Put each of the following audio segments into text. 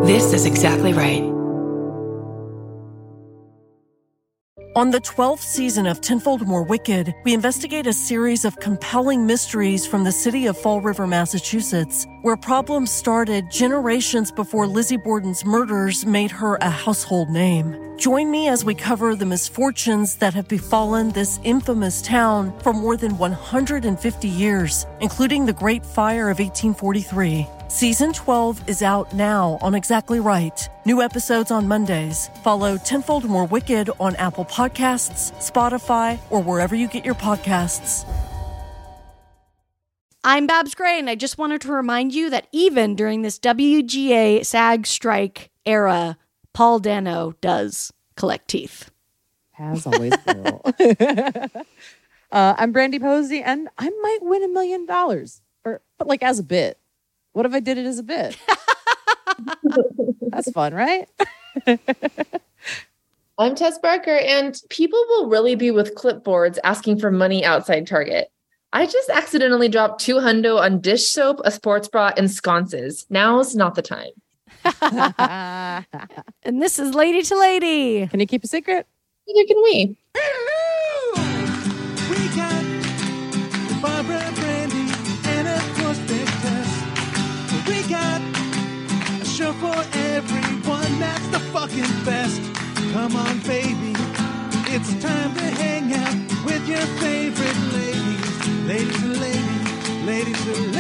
This is exactly right. On the 12th season of Tenfold More Wicked, we investigate a series of compelling mysteries from the city of Fall River, Massachusetts, where problems started generations before Lizzie Borden's murders made her a household name. Join me as we cover the misfortunes that have befallen this infamous town for more than 150 years, including the Great Fire of 1843. Season 12 is out now on Exactly Right. New episodes on Mondays. Follow Tenfold More Wicked on Apple Podcasts, Spotify, or wherever you get your podcasts. I'm Babs Gray, and I just wanted to remind you that even during this WGA SAG strike era, Paul Dano does collect teeth. As always, will. I'm Brandy Posey, and I might win $1 million, but like as a bit. What if I did it as a bit? That's fun, right? I'm Tess Barker, and people will really be with clipboards asking for money outside Target. I just accidentally dropped $200 on dish soap, a sports bra, and sconces. Now's not the time. And this is Lady to Lady. Can you keep a secret? Neither can we. We got Barbara, Brandy, and of course Big Tess. We got a show for everyone that's the fucking best. Come on, baby, it's time to hang out with your favorite ladies. Ladies and ladies, ladies and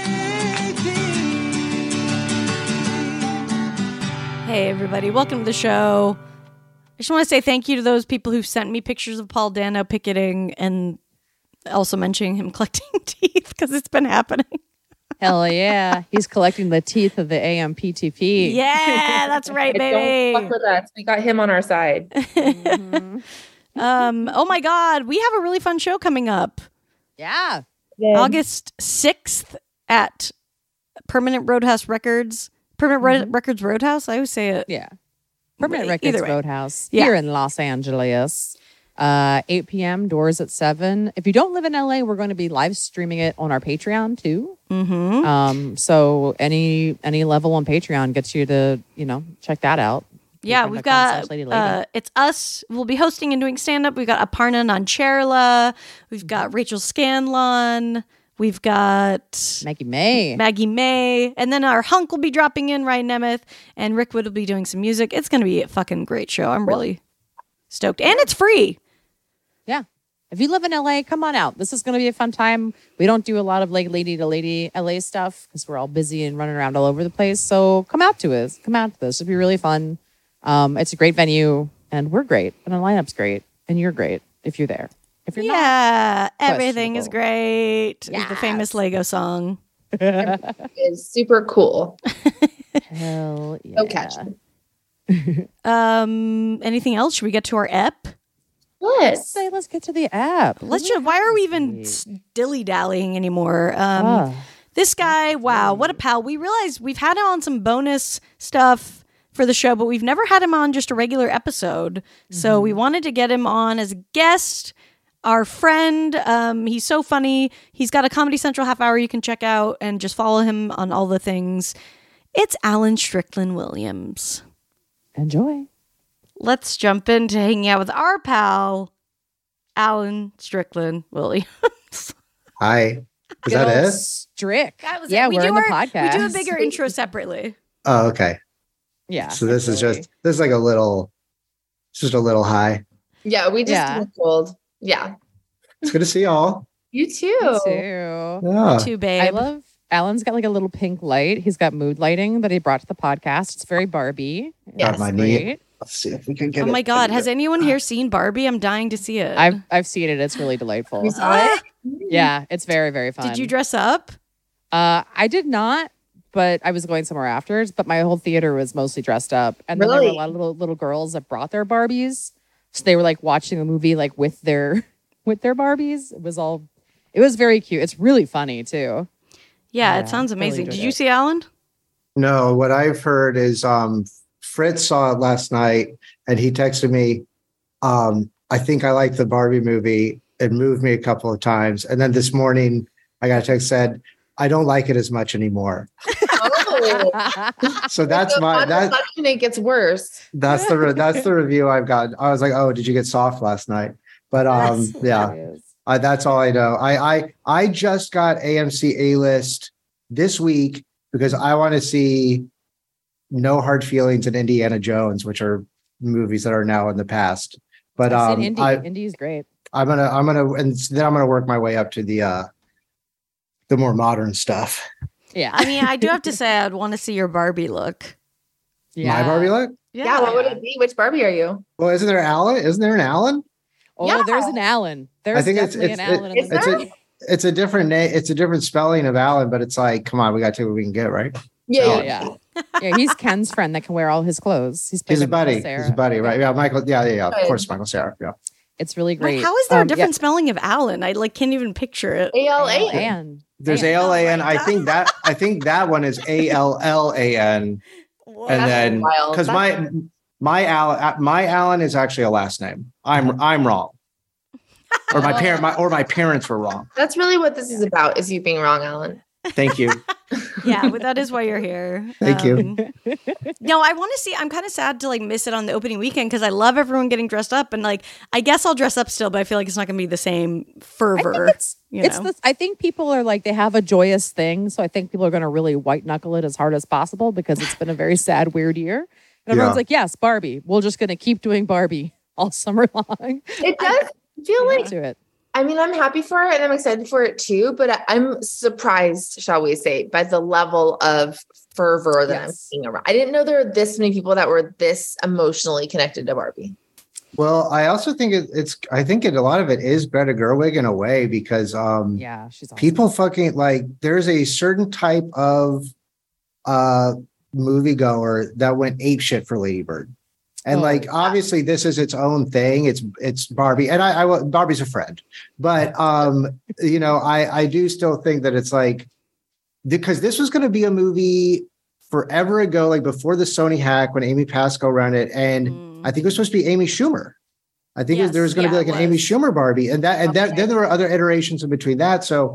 ladies. Hey, everybody. Welcome to the show. I just want to say thank you to those people who sent me pictures of Paul Dano picketing and also mentioning him collecting teeth because it's been happening. Hell yeah. He's collecting the teeth of the AMPTP. Yeah, that's right, baby. Don't fuck with us. We got him on our side. Mm-hmm. Oh my God. We have a really fun show coming up. Yeah. August 6th at Permanent Roadhouse Records. Records Roadhouse? I always say it. Yeah. Permanent Either Records way. Roadhouse Yeah. here in Los Angeles. 8 p.m. Doors at 7. If you don't live in LA, we're going to be live streaming it on our Patreon too. Mm-hmm. So any level on Patreon gets you to, check that out. Yeah, we've got, it's us. We'll be hosting and doing stand-up. We've got Aparna Nancherla. We've got Rachel Scanlon. We've got Maggie May. And then our hunk will be dropping in, Ryan Nemeth. And Rick Wood will be doing some music. It's going to be a fucking great show. I'm really stoked. And it's free. Yeah. If you live in LA, come on out. This is going to be a fun time. We don't do a lot of like lady to lady LA stuff because we're all busy and running around all over the place. So come out to us. Come out to this. It'll be really fun. It's a great venue and we're great. And the lineup's great. And you're great if you're there. If you're not, everything is great. Yes. Is the famous Lego song. It's super cool. Hell yeah. So catchy. Anything else? Should we get to our ep? Let's Let's get to the app. Why are we even dilly-dallying anymore? This guy, wow, what a pal. We realized we've had him on some bonus stuff for the show, but we've never had him on just a regular episode. So we wanted to get him on as a guest, our friend. He's so funny. He's got a Comedy Central half hour you can check out and just follow him on all the things. It's Alan Strickland Williams. Enjoy. Let's jump into hanging out with our pal, Alan Strickland Williams. Hi. Is that it? Strick. That was Yeah, it. we're in the podcast. We do a bigger intro separately. Oh, okay. Yeah. So this is like a little high. Yeah, we just cold. Yeah. It's good to see y'all. You too. Me too. Yeah. Too, babe. I love Alan's got like a little pink light. He's got mood lighting that he brought to the podcast. It's very Barbie. Got my knee. Great. Let's see if we can get it. Oh my God. Has anyone here seen Barbie? I'm dying to see it. I've seen it. It's really delightful. You saw it? Yeah, it's very, very fun. Did you dress up? I did not, but I was going somewhere afterwards. But my whole theater was mostly dressed up. And then there were a lot of little girls that brought their Barbies. So they were like watching a movie like with their Barbies. It was very cute. It's really funny too. Yeah, it sounds amazing. Really Did you see Alan? No, what I've heard is Fritz saw it last night and he texted me, I think I like the Barbie movie. It moved me a couple of times. And then this morning I got a text said, I don't like it as much anymore. So that's on reflection, it gets worse. that's the review I've gotten. I was like, oh, did you get soft last night? But yeah, that's all I know. I just got AMC A-List this week because I want to see No Hard Feelings and Indiana Jones, which are movies that are now in the past. But Indy's great. I'm gonna and then I'm gonna work my way up to the more modern stuff. Yeah. I mean, I do have to say I'd want to see your Barbie look. Yeah. My Barbie look? Yeah, what would it be? Which Barbie are you? Well, isn't there an Alan? Oh, Yeah. there's an Alan. There's I think definitely an Alan in the movie. it's a different name. It's a different spelling of Alan, but it's like, come on, we got to take what we can get, right? Yeah. Yeah, he's Ken's friend that can wear all his clothes. He's He's a buddy. He's a buddy, right? Yeah, Michael. Yeah. Of course, Michael Cera. Yeah. It's really great. Wait, how is there a different spelling of Alan? I can't even picture it. ALAN. There's ALAN. I think that one is ALLAN. Whoa. And then wild. because my Alan is actually a last name. I'm wrong. Or my parents were wrong. That's really what this is about, is you being wrong, Alan. Thank you. Yeah, but that is why you're here. Thank you. No, I want to see. I'm kind of sad to miss it on the opening weekend because I love everyone getting dressed up, and I guess I'll dress up still, but I feel like it's not going to be the same fervor. I think people are they have a joyous thing, so I think people are going to really white knuckle it as hard as possible because it's been a very sad, weird year. And everyone's like, yes, Barbie. We're just going to keep doing Barbie all summer long. It does feel like to it. I mean, I'm happy for it and I'm excited for it too, but I'm surprised, shall we say, by the level of fervor that I'm seeing around. I didn't know there were this many people that were this emotionally connected to Barbie. Well, I also think a lot of it is Greta Gerwig in a way because she's awesome. People fucking there's a certain type of moviegoer that went apeshit for Lady Bird. And obviously this is its own thing. It's Barbie, and I Barbie's a friend, but I do still think that it's because this was going to be a movie forever ago, before the Sony hack when Amy Pascal ran it, and I think it was supposed to be Amy Schumer. I think there was going to be an Amy Schumer Barbie, and then there were other iterations in between that. So,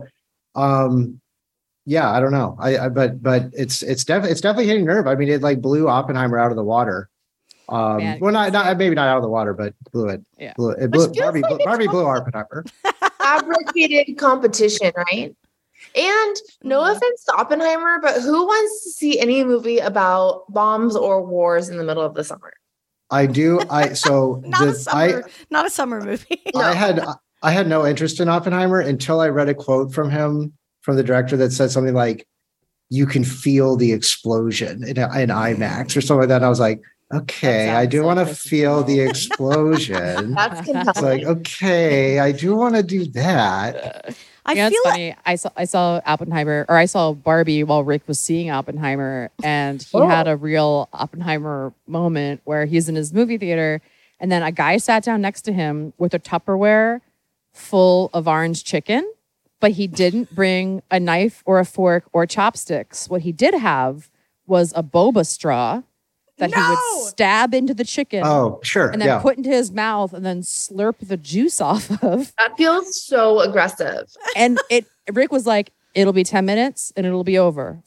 yeah, I don't know. But it's definitely hitting nerve. I mean, it blew Oppenheimer out of the water. Well, not maybe not out of the water, but blew it. Yeah. Barbie blew Oppenheimer. Fabricated competition, right? And no offense to Oppenheimer, but who wants to see any movie about bombs or wars in the middle of the summer? I do. Not a summer movie. No. I had no interest in Oppenheimer until I read a quote from the director that said something like, "You can feel the explosion in IMAX" or something like that. And I was like, okay, I do want to feel the explosion. That's compelling. It's okay, I do want to do that. It's funny. I saw Oppenheimer, or I saw Barbie while Rick was seeing Oppenheimer, and he had a real Oppenheimer moment where he's in his movie theater, and then a guy sat down next to him with a Tupperware full of orange chicken, but he didn't bring a knife or a fork or chopsticks. What he did have was a boba straw that he would stab into the chicken. Oh, sure. And then put into his mouth and then slurp the juice off of. That feels so aggressive. And Rick was like, it'll be 10 minutes and it'll be over.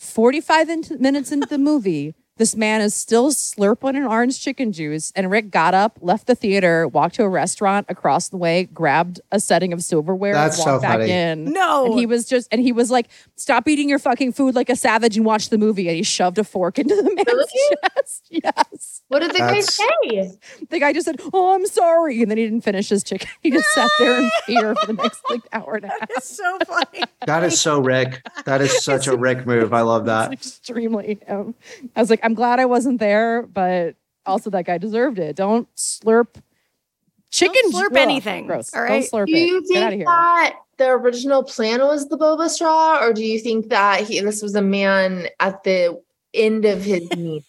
45 minutes into the movie, this man is still slurping an orange chicken juice. And Rick got up, left the theater, walked to a restaurant across the way, grabbed a setting of silverware, and walked back in. No. And he was like, stop eating your fucking food like a savage and watch the movie. And he shoved a fork into the man's chest. Yes. What did the guy say? The guy just said, oh, I'm sorry. And then he didn't finish his chicken. He just sat there in fear for the next hour and a half. That's so funny. That is so Rick. That is such a Rick move. I love that. It's extremely. I was like, I'm glad I wasn't there, but also that guy deserved it. Don't slurp chicken. Don't slurp anything. Gross. All right. Don't slurp Do you it. Get out of think here. that the original plan was the boba straw, or do you think that this was a man at the end of his needs?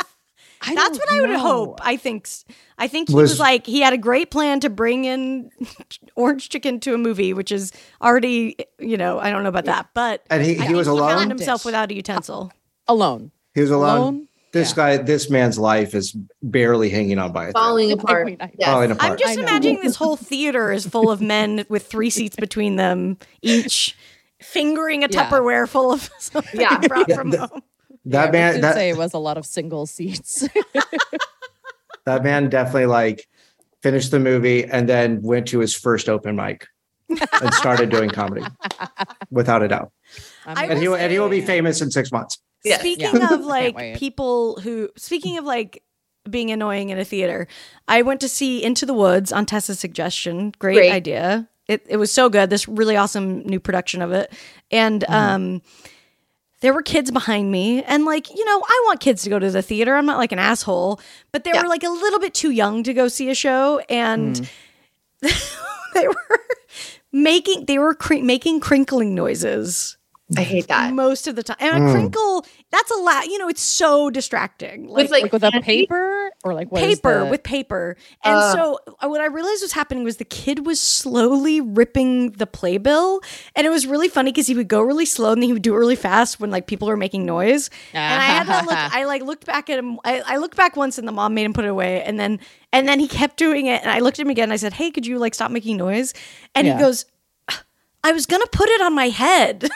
That's what I would hope. I think he was like, he had a great plan to bring in orange chicken to a movie, which is already, I don't know about that, but and he was alone. He found himself without a utensil. Alone. He was alone. This man's life is barely hanging on by a thread. Falling apart. Yes. Falling apart. I'm just imagining this whole theater is full of men with 3 seats between them, each fingering a Tupperware full of something brought from home. That I man, did that say it was a lot of single seats. that man definitely like finished the movie and then went to his first open mic and started doing comedy, without a doubt. I And will he will be say- famous in 6 months. Yes. Speaking of like wait. people who, speaking of like being annoying in a theater, I went to see Into the Woods on Tessa's suggestion. Great idea. It was so good. This really awesome new production of it. And there were kids behind me. And like, you know, I want kids to go to the theater. I'm not like an asshole. But they were like a little bit too young to go see a show. And they were making crinkling noises. I hate that. Most of the time. And a crinkle, that's a lot. You know, it's so distracting. With like with a candy? paper or like what is Paper the- with paper. And so what I realized was happening was the kid was slowly ripping the playbill. And it was really funny because he would go really slow and then he would do it really fast when like people were making noise. And I had to look, I like looked back at him. I looked back once and the mom made him put it away. And then he kept doing it. And I looked at him again and I said, hey, could you like stop making noise? And he goes, I was going to put it on my head.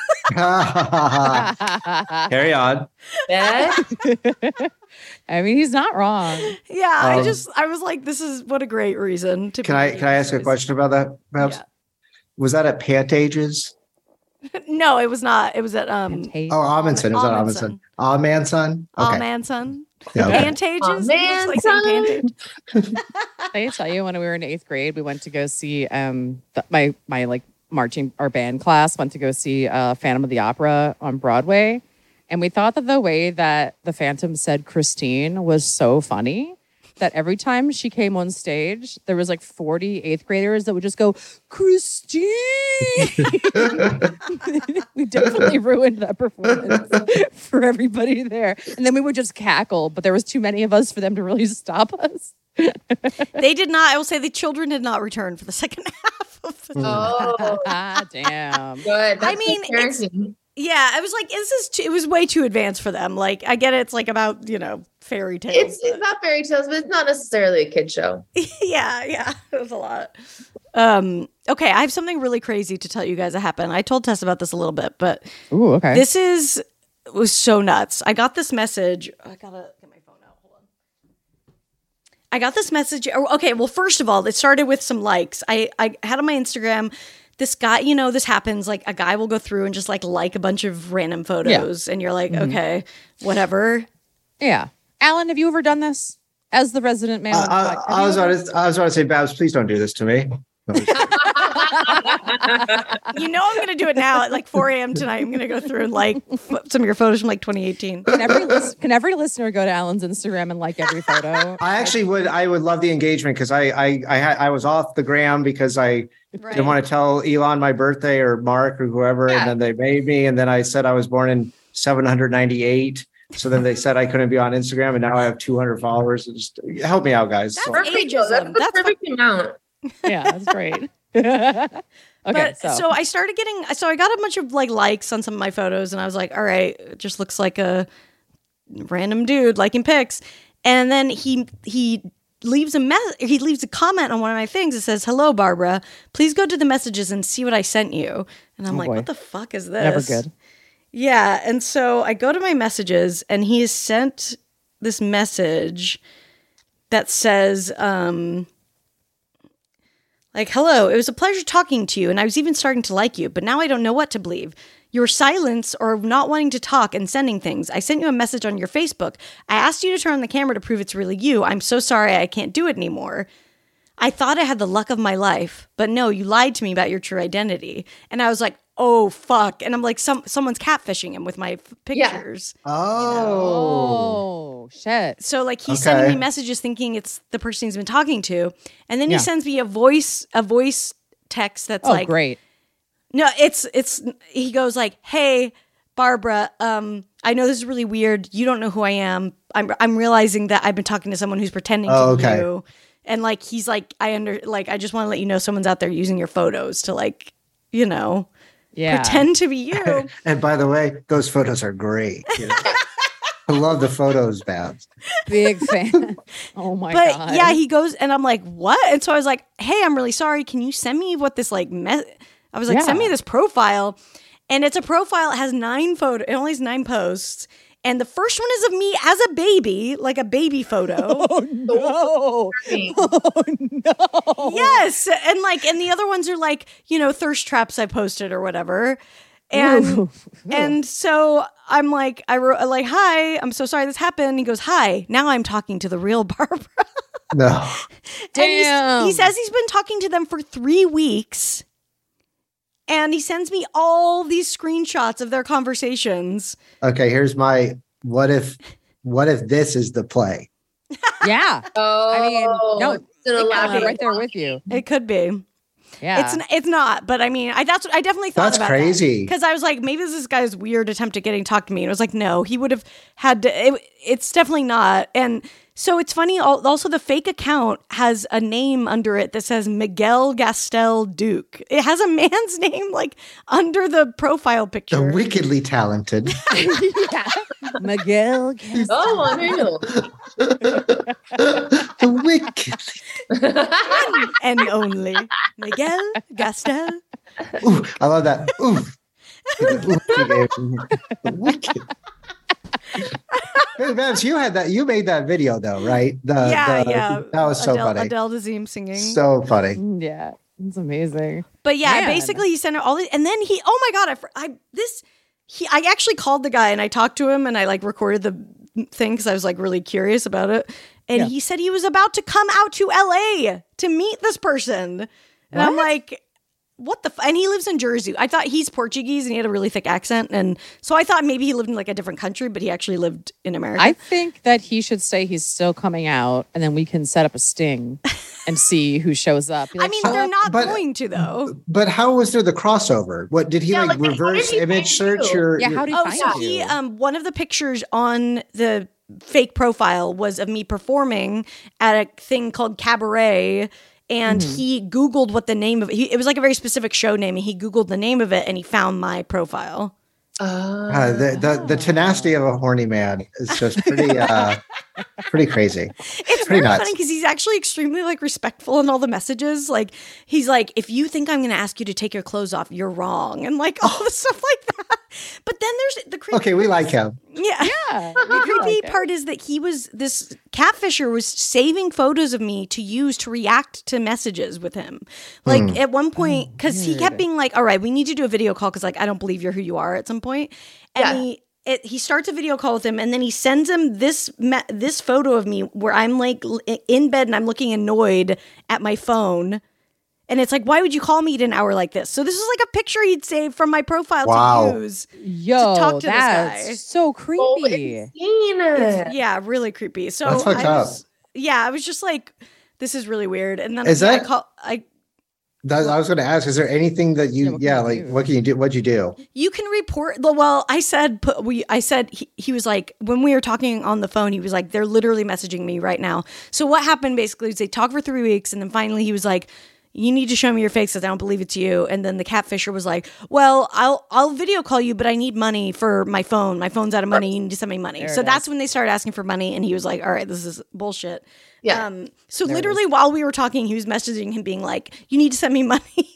Carry on. Yeah. I mean, he's not wrong. Yeah, I was like, this is what a great reason to. Can I ask a question about that, Babs? Yeah. Was that at Pantages? No, it was not. It was at Hey, Oh, Amundsen. It was at Amundsen. Amundsen. Okay. Manson. Yeah, okay. Pantages. Man, Like saying Pantage. I tell you, when we were in 8th grade, we went to go see my like our band class went to go see Phantom of the Opera on Broadway, and we thought that the way that the Phantom said Christine was so funny that every time she came on stage, there was like 40 8th graders that would just go, Christine. We definitely ruined that performance for everybody there. And then we would just cackle, but there was too many of us for them to really stop us. They did not. I will say the children did not return for the second half of the. Oh, Damn. good. I mean, it's- parenting. Yeah, I was like, it was way too advanced for them. Like, I get it. It's like about, you know, fairy tales. It's about fairy tales, but it's not necessarily a kid show. yeah, it was a lot. Okay, I have something really crazy to tell you guys that happened. I told Tess about this a little bit, but Ooh, okay. this was so nuts. I got this message. I gotta get my phone out. Hold on. I got this message. Okay, well, first of all, it started with some likes. I had on my Instagram. This guy, you know, this happens. Like a guy will go through and just like a bunch of random photos, and you're like, okay, whatever. Yeah. Alan, have you ever done this as the resident man? I was about to say, Babs, please don't do this to me. You know, I'm gonna do it now at like 4 a.m. tonight. I'm gonna go through and like some of your photos from like 2018. Can every listener go to Alan's Instagram and like every photo? I would love the engagement because I was off the gram because I didn't want to tell Elon my birthday or Mark or whoever, and then they made me, and then I said I was born in 798. So then they said I couldn't be on Instagram, and now I have 200 followers. Just help me out, guys. That's Perfect. That's ageism. the perfect amount. Yeah, that's great. Okay, But so I started getting, so I got a bunch of like likes on some of my photos, and I was like, all right, it just looks like a random dude liking pics. And then he leaves a comment on one of my things. It says, "Hello, Barbara. Please go to the messages and see what I sent you." And I'm like, boy. what the fuck is this? Never good. Yeah. And so I go to my messages, and he has sent this message that says, like, hello, it was a pleasure talking to you, and I was even starting to like you, but now I don't know what to believe. Your silence or not wanting to talk and sending things. I sent you a message on your Facebook. I asked you to turn on the camera to prove it's really you. I'm so sorry I can't do it anymore. I thought I had the luck of my life, but no, you lied to me about your true identity. And I was like, oh, fuck. And I'm like, someone's catfishing him with my pictures. Oh, shit. So like he's sending me messages thinking it's the person he's been talking to. And then he sends me a voice text that's like, great. No, he goes like, "Hey, Barbara, I know this is really weird. You don't know who I am. I'm realizing that I've been talking to someone who's pretending to be you." And like he's like, I just want to let you know someone's out there using your photos to like, you know, pretend to be you. And by the way, those photos are great. You know? I love the photos, Babs. Big fan. Oh my god. But yeah, he goes and I'm like, "What?" And so I was like, "Hey, I'm really sorry. Can you send me what this like I was like, send me this profile." And it's a profile. It has 9 photos. It only has 9 posts. And the first one is of me as a baby, like a baby photo. Oh no. Oh no. Yes. And the other ones are like, thirst traps I posted or whatever. And so I'm like, I wrote like, hi, I'm so sorry this happened. He goes, hi, now I'm talking to the real Barbara. No. Damn. And he says he's been talking to them for 3 weeks. And he sends me all these screenshots of their conversations. Okay, here's my what if this is the play? Yeah. Oh, I mean, no, it's an elaborate right there with you. It could be. Yeah. It's not, but I mean, that's what I definitely thought That's about. crazy. Because I was like, maybe this is this guy's weird attempt at getting talk to me. And I was like, no, he would have had to. It's definitely not. And so it's funny. Also, the fake account has a name under it that says Miguel Gastel Duke. It has a man's name like under the profile picture. The wickedly talented. Yeah. Miguel. Oh, I knew. The wicked. And only Miguel Gastel. Ooh, I love that. Ooh. The wicked. Hey, Babs, you made that video though, right? Yeah. That was so funny. Adele Dazeem singing. So funny. Yeah. It's amazing. But yeah, Man. basically he sent her all the, and then oh my God, I actually called the guy and I talked to him and I like recorded the thing because I was like really curious about it. And he said he was about to come out to LA to meet this person. And I'm like, what the and he lives in Jersey. I thought he's Portuguese and he had a really thick accent. And so I thought maybe he lived in like a different country, but he actually lived in America. I think that he should say he's still coming out and then we can set up a sting and see who shows up. Be I like, mean, "Show they're up." not but- going to though. But how was there the crossover? What did he Yeah, like like, how reverse did he image find search you? your? Yeah, how do you Oh, find so you? he one of the pictures on the fake profile was of me performing at a thing called Cabaret. And he Googled what the name of it. It was like a very specific show name. And he Googled the name of it and he found my profile. The tenacity of a horny man is just pretty crazy. It's pretty very nuts. funny because he's actually extremely like respectful in all the messages. Like he's like, if you think I'm going to ask you to take your clothes off, you're wrong. And like all the stuff like that. But then there's the creepy. Okay, we like him. Yeah. Yeah. The creepy part is that this catfisher was saving photos of me to use to react to messages with him. Like at one point, because he kept being like, all right, we need to do a video call because like, I don't believe you're who you are at some point. And he starts a video call with him and then he sends him this photo of me where I'm like in bed and I'm looking annoyed at my phone. And it's like, why would you call me at an hour like this? So this is like a picture he'd saved from my profile Wow. to use. Yo, to talk to this that's guy. so creepy. Oh, insane. Yeah, really creepy. So That's fucked up. I was just like, this is really weird. And then Is that- I I was going to ask: is there anything that you? Yeah, what can you like do? what can you do? What'd you do? you can report. Well, I said he was like when we were talking on the phone, he was like, they're literally messaging me right now. So what happened basically is they talked for 3 weeks, and then finally he was like, you need to show me your face because I don't believe it's you. And then the catfisher was like, well, I'll video call you, but I need money for my phone. My phone's out of money. You need to send me money. So that's when they started asking for money. And he was like, all right, this is bullshit. Yeah. So literally while we were talking, he was messaging him being like, you need to send me money.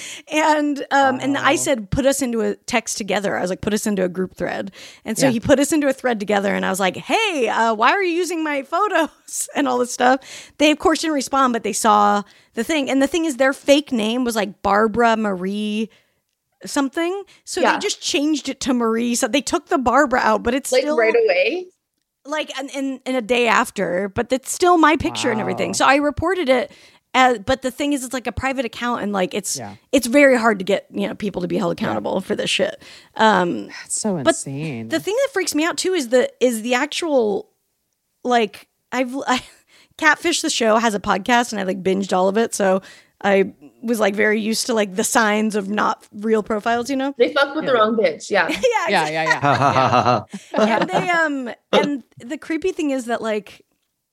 And I said, put us into a text together. I was like, put us into a group thread. And so he put us into a thread together. And I was like, hey, why are you using my photos and all this stuff? They, of course, didn't respond, but they saw the thing. And the thing is, their fake name was like Barbara Marie something. So they just changed it to Marie. So they took the Barbara out, but it's Like still right away. like in a day after, but it's still my picture and everything. So I reported it. But the thing is, it's like a private account, and like it's very hard to get people to be held accountable for this shit. That's so insane. The thing that freaks me out too is the actual like Catfish the show has a podcast, and I like binged all of it, so I was like very used to like the signs of not real profiles, They fucked with the wrong bitch. Yeah. yeah. And they and the creepy thing is that like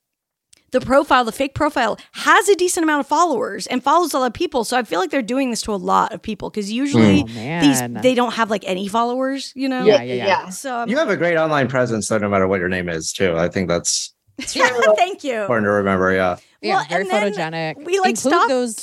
the fake profile has a decent amount of followers and follows a lot of people. So I feel like they're doing this to a lot of people because usually they don't have like any followers, Yeah. So You have a great online presence, though, no matter what your name is, too. I think that's thank you. important to remember. Yeah. Yeah, Well, very and then photogenic. we, like, include stopped- those.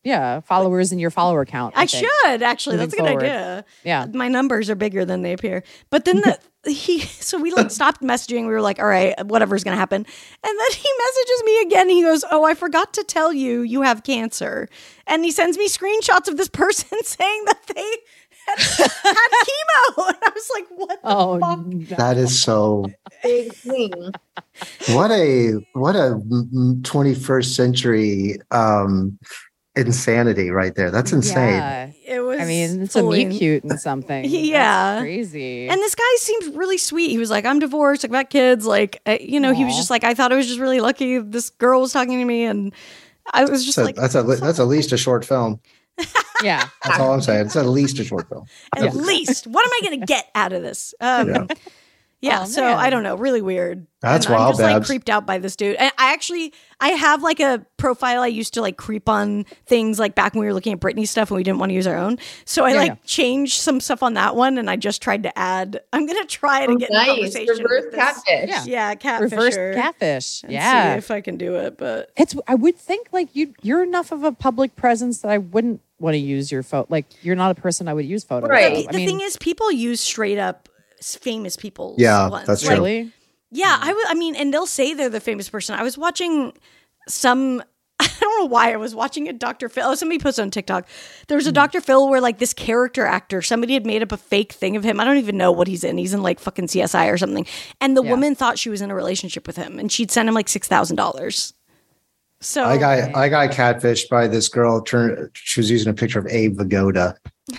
followers in your follower count. I think, should actually. moving That's a good forward. idea. Yeah. My numbers are bigger than they appear. But then so we like stopped messaging. We were like, all right, whatever's gonna happen. And then he messages me again. He goes, "Oh, I forgot to tell you, you have cancer." And he sends me screenshots of this person saying that they had chemo. And I was like, what the fuck? No. That is so. Big thing. What a 21st century insanity right there. That's insane. Yeah. It was. I mean, it's a fully- meet cute and something. Yeah. That's crazy. And this guy seems really sweet. He was like, "I'm divorced. I've got kids." Like, he was Aw. just like, I thought I was just really lucky. This girl was talking to me, and I was just So like, that's at least a short film. yeah. That's all I'm saying. It's at least a short film. at least, what am I going to get out of this? Yeah. Oh, So man. I don't know. Really weird. That's And I'm wild, just like Babs. creeped out by this dude. And I have like a profile. I used to like creep on things like back when we were looking at Britney stuff and we didn't want to use our own. So I changed some stuff on that one and I just tried to add. I'm gonna try to get in a Nice. conversation. Reverse with this. catfish. Yeah. Yeah, catfish. Reverse catfish. And Yeah. see if I can do it. But I would think like you're enough of a public presence that I wouldn't want to use your photo. Like you're not a person I would use photos. Right. of. the thing is, people use straight up famous people's Yeah, ones. that's Like, true. Really? Yeah, I mean, and they'll say they're the famous person. I was watching some. I don't know why I was watching a Dr. Phil. Oh, somebody posted on TikTok. There was a Dr. Phil where like this character actor, somebody had made up a fake thing of him. I don't even know what he's in. He's in like fucking CSI or something. And the woman thought she was in a relationship with him, and she'd send him like $6,000. So I got catfished by this girl. She was using a picture of Abe Vigoda.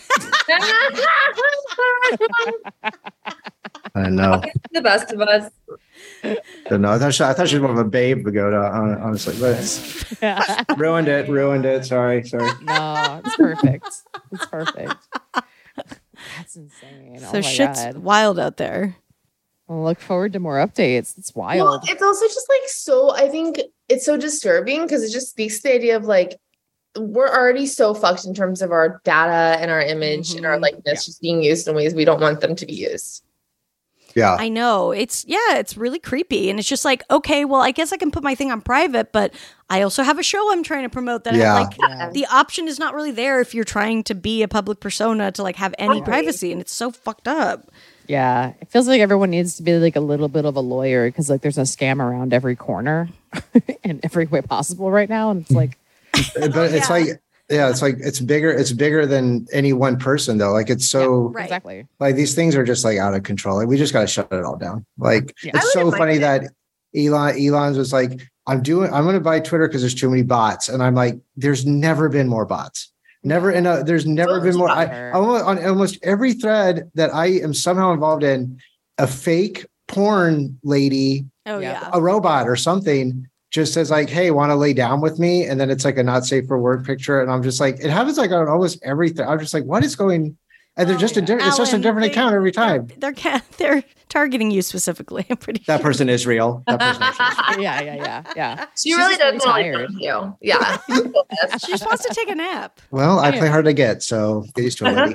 I know. The best of us. Don't know. I thought she was more of a Babe Vigoda, honestly. But ruined it. Sorry. No, it's perfect. It's perfect. That's insane. so oh my shit's God. wild out there. I'll look forward to more updates. It's wild. Well, it's also just like so. I think it's so disturbing because it just speaks to the idea of like we're already so fucked in terms of our data and our image and our likeness just being used in ways we don't want them to be used. Yeah. I know. It's really creepy. And it's just like, okay, well, I guess I can put my thing on private, but I also have a show I'm trying to promote that Yeah. the option is not really there if you're trying to be a public persona to like have any privacy. And it's so fucked up. Yeah, it feels like everyone needs to be like a little bit of a lawyer because like there's a scam around every corner in every way possible right now, and it's like, But it's it's bigger than any one person though. Like it's so Right. exactly. like these things are just like out of control. Like we just got to shut it all down. Like Yeah. it's I so wouldn't funny mind that Elon's was like, I'm going to buy Twitter because there's too many bots, and I'm like, there's never been more bots. There's never been more. On almost every thread that I am somehow involved in, a fake porn lady, Oh, Yeah. yeah. a robot or something just says like, "Hey, want to lay down with me?" And then it's like a not safe for work picture, and I'm just like, it happens like on almost everything. I'm just like, what is going? And they're just it's just a Alan, different account every time. They're targeting you specifically. I'm pretty That sure. person is real. That person is real. Yeah. She really does just want to tired. like you. Yeah. She just wants to take a nap. Well, I play hard to get, so get used to it,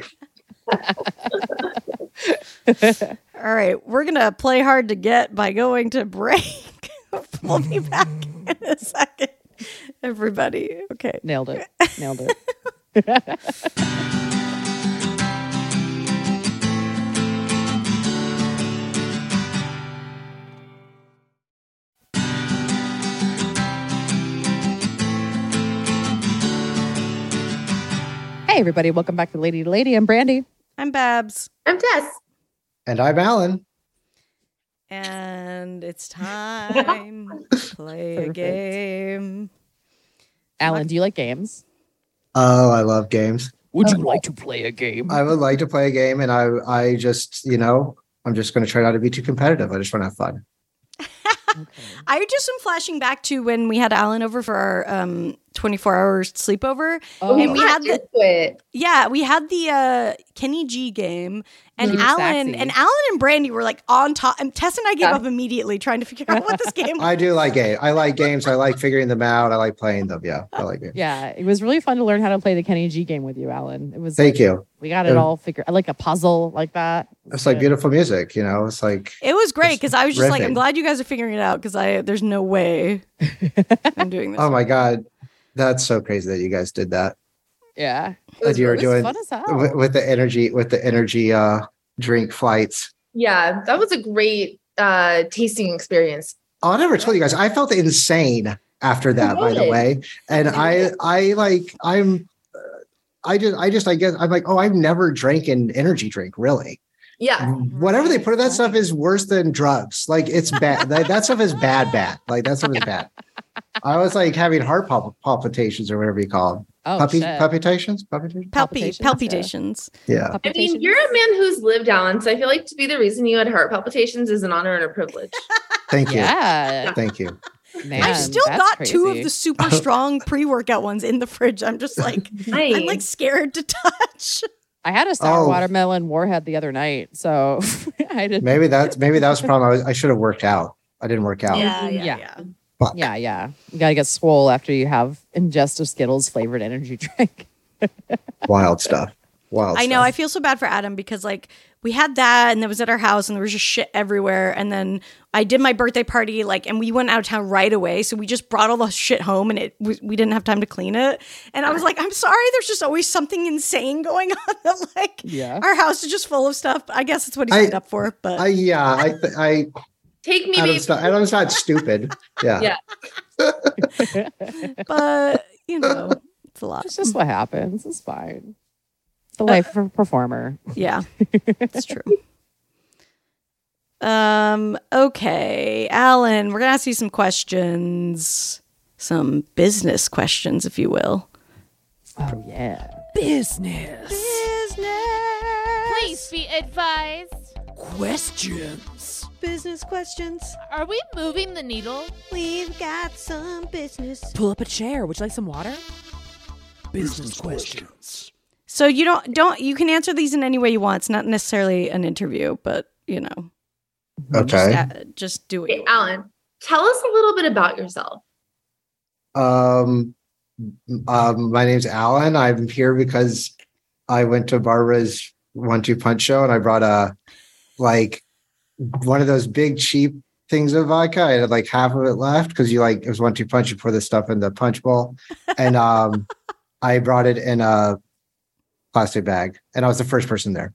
lady. All right, we're gonna play hard to get by going to break. We'll be back in a second, everybody. Okay. Nailed it. Hey everybody, welcome back to Lady to Lady. I'm Brandy. I'm Babs, I'm Tess. And I'm Alan. and it's time to play a Perfect. game. Alan, do you like games? Oh, I love games. Would you like to play a game? I would like to play a game, and I just, I'm just going to try not to be too competitive. I just want to have fun. I just am flashing back to when we had Alan over for our 24 hours sleepover. Oh. And we had Into it. we had the Kenny G game, and You were Alan sassy. and Brandy were like on top. And Tess and I gave up immediately trying to figure out what this game was. I do like games. I like games. I like figuring them out. I like playing them. Yeah, I like games. Yeah, it was really fun to learn how to play the Kenny G game with you, Alan. It was Thank you. We got it all figured. I like a puzzle like that. It's like beautiful music. It's like It was great because I was just like, riffing. I'm glad you guys are figuring it out because there's no way I'm doing this. Oh my God. That's so crazy that you guys did that. Yeah. That you were doing fun as hell. with the energy drink flights. Yeah, that was a great tasting experience. Oh, I never told you guys. I felt insane after that, by the way. And I guess I'm like, oh, I've never drank an energy drink, really. Yeah. Whatever they put in that stuff is worse than drugs. Like, it's bad. that stuff is bad. Like, that stuff is bad. I was like having heart palpitations or whatever you call them. Oh, Palpitations? Palpitations. Yeah. I mean, you're a man who's lived, Alan, so I feel like to be the reason you had heart palpitations is an honor and a privilege. Thank you. Yeah. Thank you. Man, I still that's got crazy. 2 of the super strong pre-workout ones in the fridge. I'm just like, I'm like scared to touch. I had a sour watermelon warhead the other night, so I didn't. Maybe that was the problem. I should have worked out. I didn't work out. Yeah. Fuck. Yeah. You got to get swole after you have ingest of Skittles flavored energy drink. Wild stuff. I know. I feel so bad for Adam because like we had that and it was at our house and there was just shit everywhere. And then I did my birthday party and we went out of town right away. So we just brought all the shit home and we didn't have time to clean it. And I was like, I'm sorry. There's just always something insane going on. That our house is just full of stuff. I guess that's what he signed up for. But take me, Adam's not stupid. Yeah. But it's a lot. It's just what happens. It's fine. The life of a performer. Yeah, it's true. Okay, Alan, we're gonna ask you some questions, some business questions, if you will. Oh yeah, business. Please be advised. Questions. Business questions. Are we moving the needle? We've got some business. Pull up a chair. Would you like some water? Business questions. So you don't you can answer these in any way you want. It's not necessarily an interview, but Okay. Just do it. Okay, Alan, tell us a little bit about yourself. My name's Alan. I'm here because I went to Barbara's 1-2 Punch show and I brought one of those big cheap things of vodka. I had like half of it left because it was 1-2 Punch. You pour this stuff in the punch bowl, and I brought it in a plastic bag, and I was the first person there.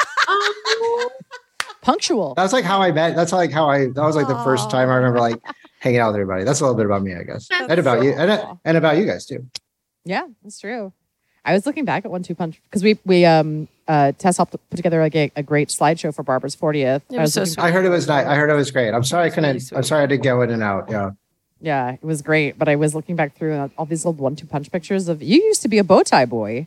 Punctual. That's like how I met. That was like the first time I remember hanging out with everybody. That's a little bit about me, I guess, and about you, and about you guys too. Yeah, that's true. I was looking back at 1-2 Punch because we Tess helped put together a great slideshow for Barbara's 40th. I heard it was nice. I heard it was great. I'm sorry I couldn't. I'm sorry I didn't go in and out. Yeah. Yeah, it was great. But I was looking back through all these old 1-2 Punch pictures of you used to be a bow tie boy.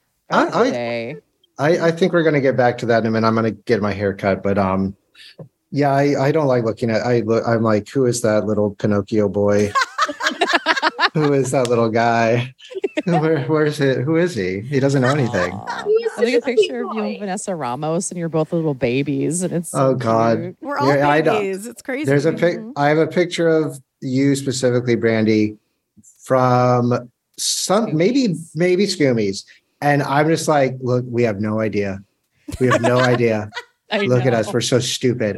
I think we're going to get back to that in a minute. I'm going to get my hair cut, but yeah, I don't like looking at. I'm like, who is that little Pinocchio boy? Who is that little guy? Where's it? Who is he? He doesn't know anything. I think a picture of you and Vanessa Ramos, and you're both little babies, and it's so God, cute. We're all babies. It's crazy. There's I have a picture of you specifically, Brandy, from maybe Scoomies. And I'm just like, look, we have no idea. We have no idea. Look at us. We're so stupid.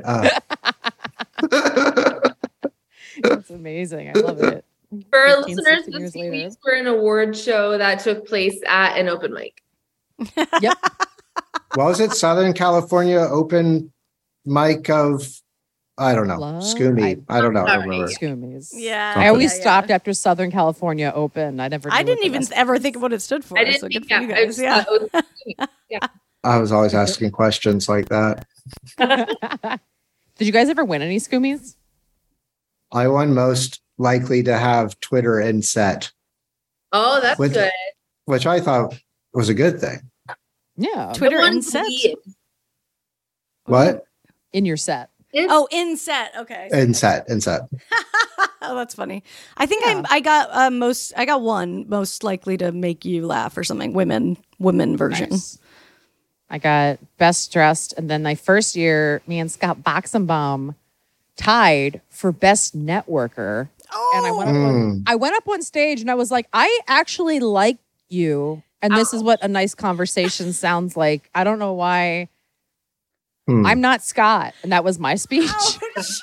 It's amazing. I love it. For our listeners, the Scoomies were an award show that took place at an open mic. Yep. What was it? Southern California open mic of, I don't know. Scoomy. I don't know. I remember. Scoomies. Yeah. I always stopped after Southern California Open. I didn't even ever think of what it stood for. I didn't so think good for you guys. Yeah. I was always asking questions like that. Did you guys ever win any Scoomies? I won most likely to have Twitter in set. Oh, that's good. Which I thought was a good thing. Yeah. Twitter in set? What? In your set. In set. Okay. In set. Oh, that's funny. I think I got one most likely to make you laugh or something. Women version. Nice. I got best dressed, and then my first year, me and Scott Boxenbaum tied for best networker. Oh. And I went up on stage and I was like, I actually like you, and this is what a nice conversation sounds like. I don't know why. I'm not Scott, and that was my speech.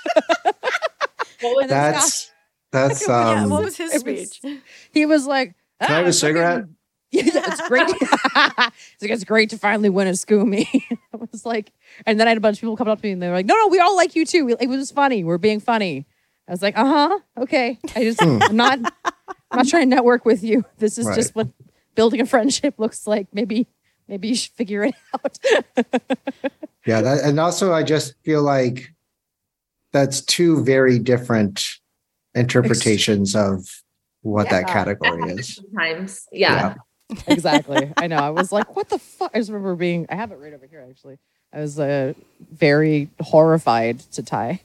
That's what was his speech? He was like, Can I have a cigarette? Yeah, it's great. It's great to finally win a Scoomy. I was like, and then I had a bunch of people coming up to me and they were like, no, we all like you too. It was funny. We're being funny. I was like, okay. I'm not trying to network with you. This is just what building a friendship looks like. Maybe you should figure it out. Yeah, and also I just feel like that's two very different interpretations of what that category is. Sometimes, yeah. Exactly. I know. I was like, what the fuck? I just remember I have it right over here, actually. I was very horrified to Ty.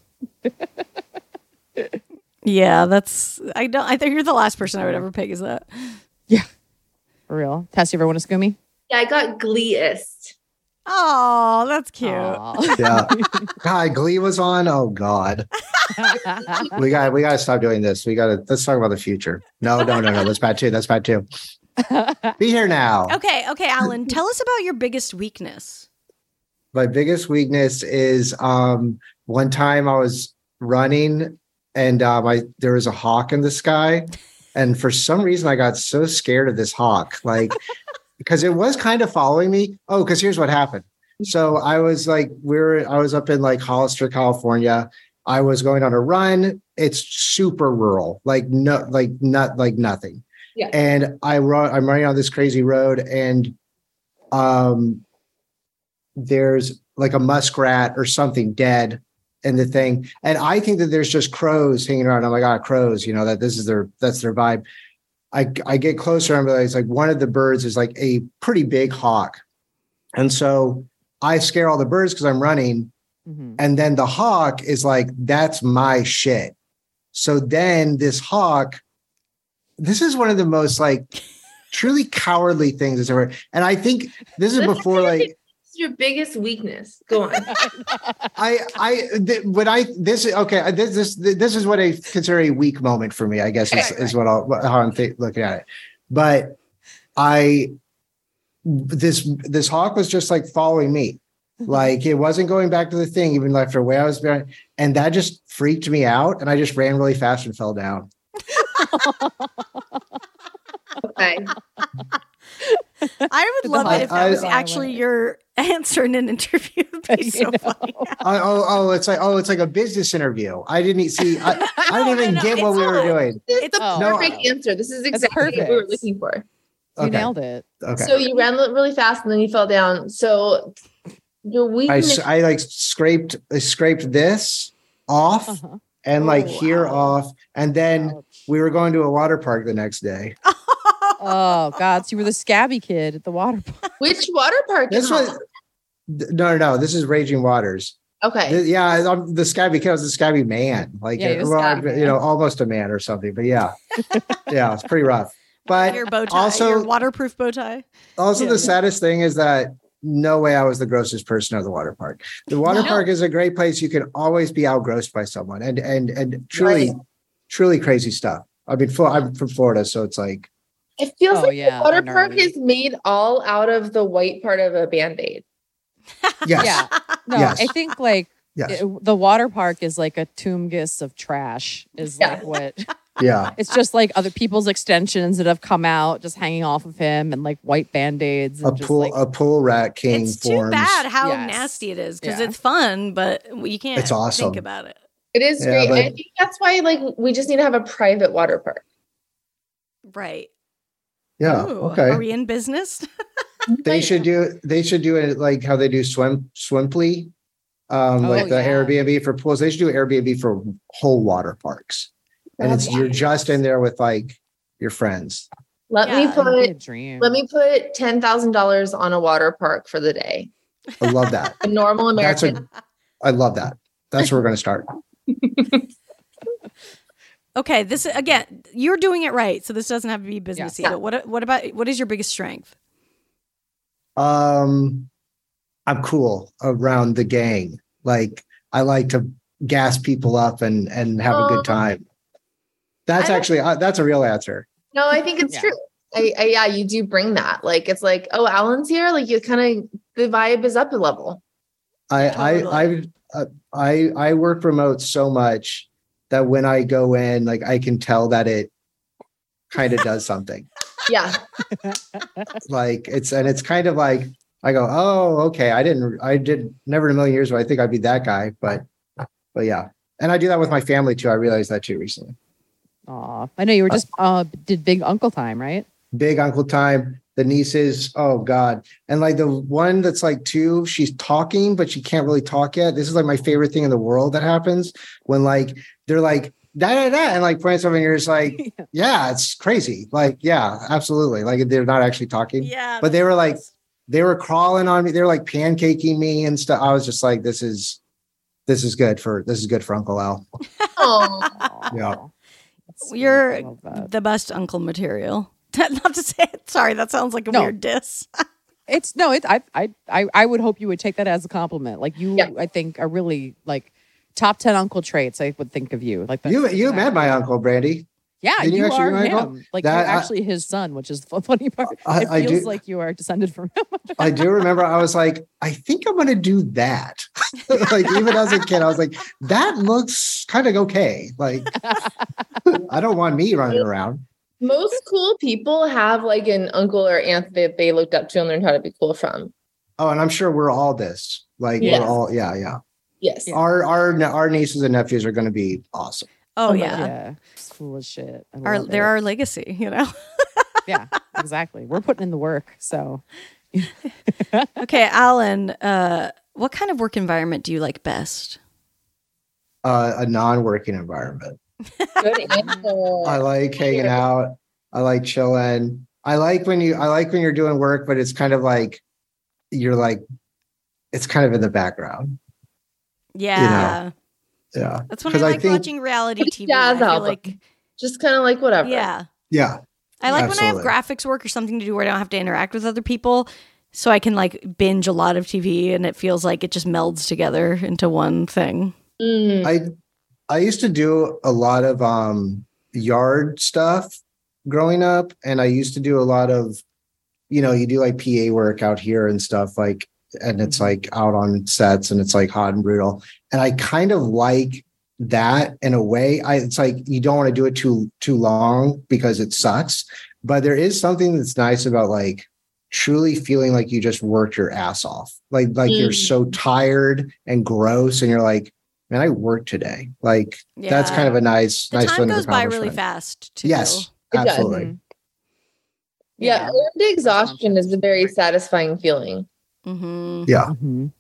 Yeah, I think you're the last person I would ever pick, is that? Yeah. For real. Tess, you ever want a Scoomy? Yeah, I got Gleeist. Oh, that's cute. Yeah. God, Glee was on. Oh God. we gotta stop doing this. Let's talk about the future. No. That's bad too. Be here now. Okay, Alan, tell us about your biggest weakness. My biggest weakness is one time I was running and there was a hawk in the sky. And for some reason I got so scared of this hawk, like because it was kind of following me. Oh, because here's what happened. So I was like, I was up in like Hollister, California. I was going on a run. It's super rural, not nothing. Yeah. And I'm running on this crazy road, and there's like a muskrat or something dead in the thing. And I think that there's just crows hanging around. I'm like, crows, that's their vibe. I get closer and it's like one of the birds is like a pretty big hawk. And so I scare all the birds because I'm running. Mm-hmm. And then the hawk is like, that's my shit. So then this hawk, this is one of the most like truly cowardly things that's ever. And I think this is before like your biggest weakness. Go on. This is what I consider a weak moment for me, I guess is how I'm looking at it. But this hawk was just like following me. Like it wasn't going back to the thing, even after where I was behind. And that just freaked me out. And I just ran really fast and fell down. Okay. I would love it if that was actually your answer in an interview. It'd be so funny. It's like a business interview. I didn't see. I didn't even get what we were doing. It's a perfect answer. This is exactly what we were looking for. You nailed it. Okay. So you ran really fast and then you fell down. So your weakness. I like scraped this off and here off, and then we were going to a water park the next day. Oh God! So you were the scabby kid at the water park. Which water park? No. This is Raging Waters. Okay. I'm the scabby kid. I was the scabby man. Almost a man or something. But yeah, it's pretty rough. But your bow tie, also your waterproof bow tie. Also, the saddest thing is that no way I was the grossest person at the water park. The water park is a great place. You can always be outgrossed by someone, and truly crazy stuff. I mean, I'm from Florida, so it's like. It feels the water park is made all out of the white part of a Band-Aid. Yes. Yeah. No, yes. I think the water park is like a Toomgus of trash like what. Yeah. It's just like other people's extensions that have come out just hanging off of him and like white Band-Aids. And a pool rat king It's forms. too bad how nasty it is because it's fun, but you can't it's awesome. think about it. It is great. I think that's why we just need to have a private water park. Right. Yeah. Ooh, okay. Are we in business? They should do it like how they do Swimply, like the Airbnb for pools. They should do Airbnb for whole water parks, and you're just in there with like your friends. Let me put $10,000 on a water park for the day. I love that. A normal American. I love that. That's where we're going to start. Okay, this again, you're doing it right, so this doesn't have to be businessy. Yeah. But what is your biggest strength? I'm cool around the gang. Like I like to gas people up and have a good time. That's actually that's a real answer. No, I think it's true. You do bring that. Like it's like, oh, Alan's here. Like you kind of the vibe is up a level. I work remote so much that when I go in, like I can tell that it kind of does something. Yeah. Like it's kind of like I go, oh, okay. I did never in a million years would I think I'd be that guy, but yeah. And I do that with my family too. I realized that too recently. Aw, I know you were just did Big Uncle time, right? Big Uncle time. The nieces, oh God. And like the one that's like 2, she's talking, but she can't really talk yet. This is like my favorite thing in the world that happens when like they're like da da da and like points over and you're just like, yeah, it's crazy. Like, yeah, absolutely. Like they're not actually talking. Yeah. But they were like, they were crawling on me. They were like pancaking me and stuff. I was just like, this is good for Uncle Al. Oh. Yeah. You're the best uncle material. Not to say it. Sorry, that sounds like a weird diss. I would hope you would take that as a compliment. Like you, I think, are really like top 10 uncle traits. I would think of you like that. You met my uncle, Brandy. Yeah, Didn't you actually are meet my him. uncle? Like That- you're actually his son, which is the funny part. I It feels do- like you are descended from him. I do remember I was like, I think I'm going to do that. Like even as a kid, I was like, that looks kind of okay. Like I don't want me running around. Most cool people have like an uncle or aunt that they looked up to and learned how to be cool from. Oh, and I'm sure we're all this. Like Yes. we're all, yeah. Yes. Our nieces and nephews are going to be awesome. Oh, yeah. Yeah. It's cool as shit. I love They're it. our legacy, you know? Yeah, exactly. We're putting in the work. So Okay, Alan, what kind of work environment do you like best? A non-working environment. Good answer. I like hanging out. I like chilling. I like when you're doing work, but it's kind of like it's kind of in the background. Yeah. Yeah. That's when I 'Cause like think- watching reality TV. Jazz I feel album. like, Just kind of like whatever. yeah. Yeah. I like when I have Absolutely. graphics work or something to do where I don't have to interact with other people. So I can like binge a lot of TV and it feels like it just melds together into one thing. Mm. I used to do a lot of yard stuff growing up, and I used to do a lot of, you do like PA work out here and stuff like, and it's like out on sets and it's like hot and brutal. And I kind of like that in a way. It's like you don't want to do it too long because it sucks. But there is something that's nice about like truly feeling like you just worked your ass off. Like you're so tired and gross, and you're like, man, I worked today. Like that's Yeah. kind of a nice The time feeling of goes by really accomplishment. fast too. Yes, It does. absolutely. Yeah. Earned exhaustion is a very satisfying feeling. Mm-hmm. Yeah. Mhm.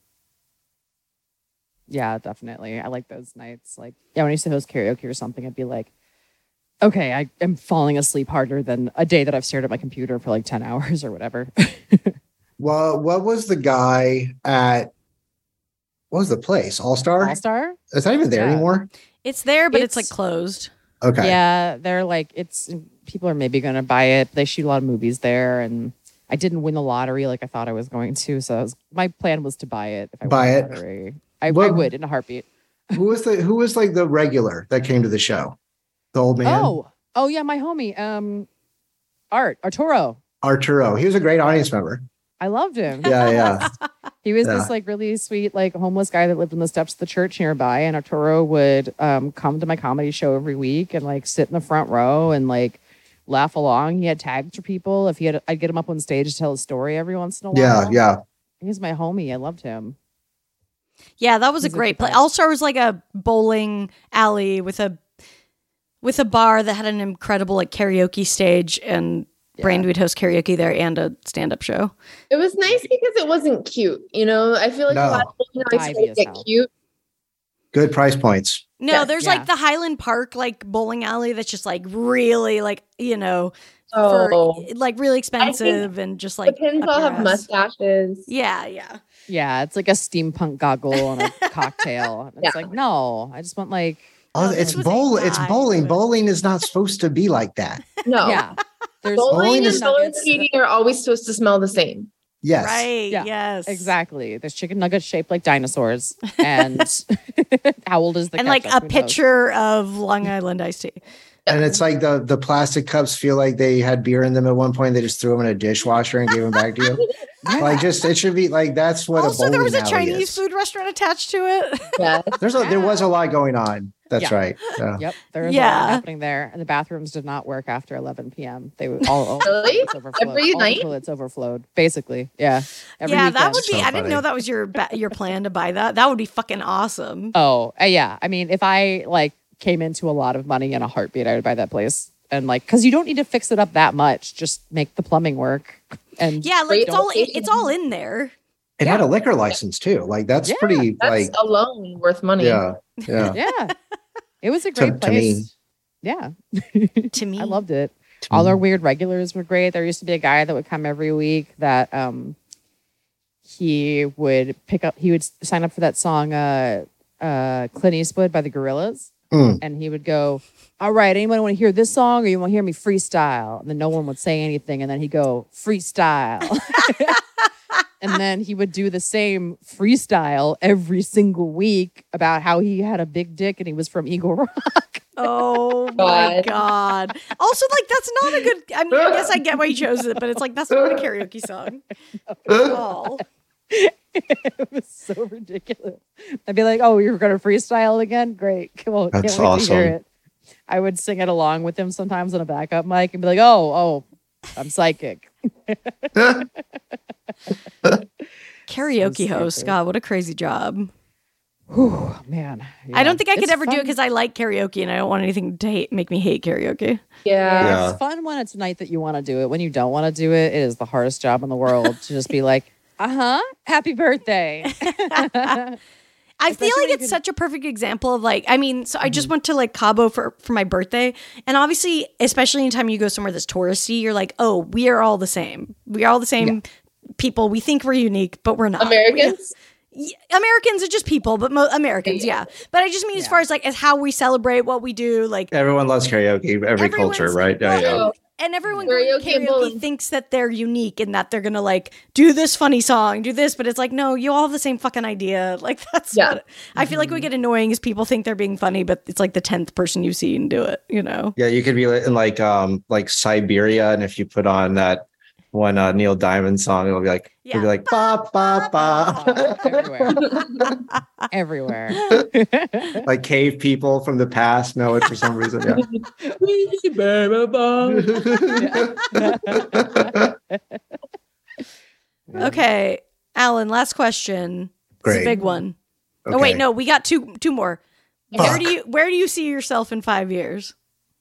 Yeah, definitely. I like those nights. Like, yeah, when I used to host karaoke or something, I'd be like, okay, I am falling asleep harder than a day that I've stared at my computer for like 10 hours or whatever. Well, what was the guy at? What was the place? All Star? All Star? Is that even there Yeah. anymore? It's there, but it's like It's- closed. Okay. Yeah, they're like, people are maybe going to buy it. They shoot a lot of movies there. And I didn't win the lottery like I thought I was going to. So my plan was to buy it. If I Buy won the it. lottery. I What- would in a heartbeat. Who was like the regular that came to the show? The old man? Oh yeah, my homie, Arturo. Arturo. He was a great audience member. I loved him. Yeah. He was Yeah. this like really sweet, like homeless guy that lived on the steps of the church nearby. And Arturo would come to my comedy show every week and like sit in the front row and like laugh along. He had tags for people. I'd get him up on stage to tell a story every once in a while. Yeah. He's my homie. I loved him. Yeah, that was a He's like great the play. best. All Star was like a bowling alley with a bar that had an incredible like karaoke stage, and Brandy would host karaoke there and a stand-up show. It was nice because it wasn't cute. I feel like a lot of people always try to get cute. Good price points. No, Yes. there's Yeah. like the Highland Park like bowling alley that's just like really like Oh. for like really expensive and just like The pins up all your have ass. mustaches. Yeah. Yeah, it's like a steampunk goggle on a cocktail. It's Yeah. like, no, I just want like, Oh, this it's was a It's vibe. bowling. Bowling is not supposed to be like that. No. yeah. There's Bowling and is- roller skating are always supposed to smell the same. Yes. Right. Yeah, Yes. Exactly. There's chicken nuggets shaped like dinosaurs. And how old is the And like ketchup? a Who knows? pitcher of Long Island iced tea. And it's like the plastic cups feel like they had beer in them at one point. They just threw them in a dishwasher and gave them back to you. Like it should be like that's what a Also, bowling there was a alley Chinese is. food restaurant attached to it. Yeah. There was a lot going on. That's Yeah. right. Yeah. Yep, there was a Yeah. lot happening there, and the bathrooms did not work after 11 p.m. They would all Really? toilets overflowed. Every All night? the toilets overflowed, basically. Yeah, every yeah, that weekend. would be. So I didn't know funny. that was your plan to buy that. That would be fucking awesome. Oh, yeah. I mean, if I like came into a lot of money in a heartbeat, I would buy that place. And like, because you don't need to fix it up that much. Just make the plumbing work. And Yeah, like Great it's all in there. It had a liquor license too. Like that's Yeah, pretty That's like alone worth money. yeah. Yeah. yeah, it was a To- great to me. place. Yeah, To me, I loved it. All our weird regulars were great. There used to be a guy that would come every week that he would sign up for that song Clint Eastwood by the Gorillaz. Mm. And he would go, all right, anyone want to hear this song or you want to hear me freestyle? And then no one would say anything. And then he'd go, freestyle. And then he would do the same freestyle every single week about how he had a big dick and he was from Eagle Rock. oh my God. god. Also, like that's not a good. I mean, I guess I get why he chose it, but it's like that's not a karaoke song. At all. It was so ridiculous. I'd be like, oh, you're going to freestyle again? Great. Come on. That's Can't wait to hear awesome. it. I would sing it along with him sometimes on a backup mic and be like, oh, I'm psychic. Karaoke So host. stupid. God, what a crazy job. Whew, man. I don't think I could It's ever do it fun. because I like karaoke and I don't want anything to make me hate karaoke. Yeah. Yeah. It's fun when it's a night that you want to do it. When you don't want to do it, it is the hardest job in the world to just be like, happy birthday. I feel Especially like when you it's can- such a perfect example of like, I mean, so I just went to like Cabo for my birthday. And obviously, especially anytime you go somewhere that's touristy, you're like, oh, we are all the same. We are all the same people. We think we're unique, but we're not. Americans? Americans are just people, but Americans, yeah. But I just mean as far as like as how we celebrate what we do, like Everyone loves karaoke, every culture, everyone's- right? Yeah, well, yeah. and everyone going to Karaoke karaoke bowling. thinks that they're unique and that they're gonna like do this funny song, do this, but it's like no, you all have the same fucking idea. Like that's Yeah. what I feel like we get annoying is people think they're being funny, but it's like the 10th person you see and do it. You know? Yeah, you could be in like Siberia, and if you put on that one Neil Diamond song, it'll be like Yeah. it'll be like ba ba ba. Everywhere. Like cave people from the past know it for some reason. Yeah. Okay, Alan. Last question. It's Great. a big one. Oh Okay. wait, no, we got two more. Fuck. Where do you see yourself in 5 years?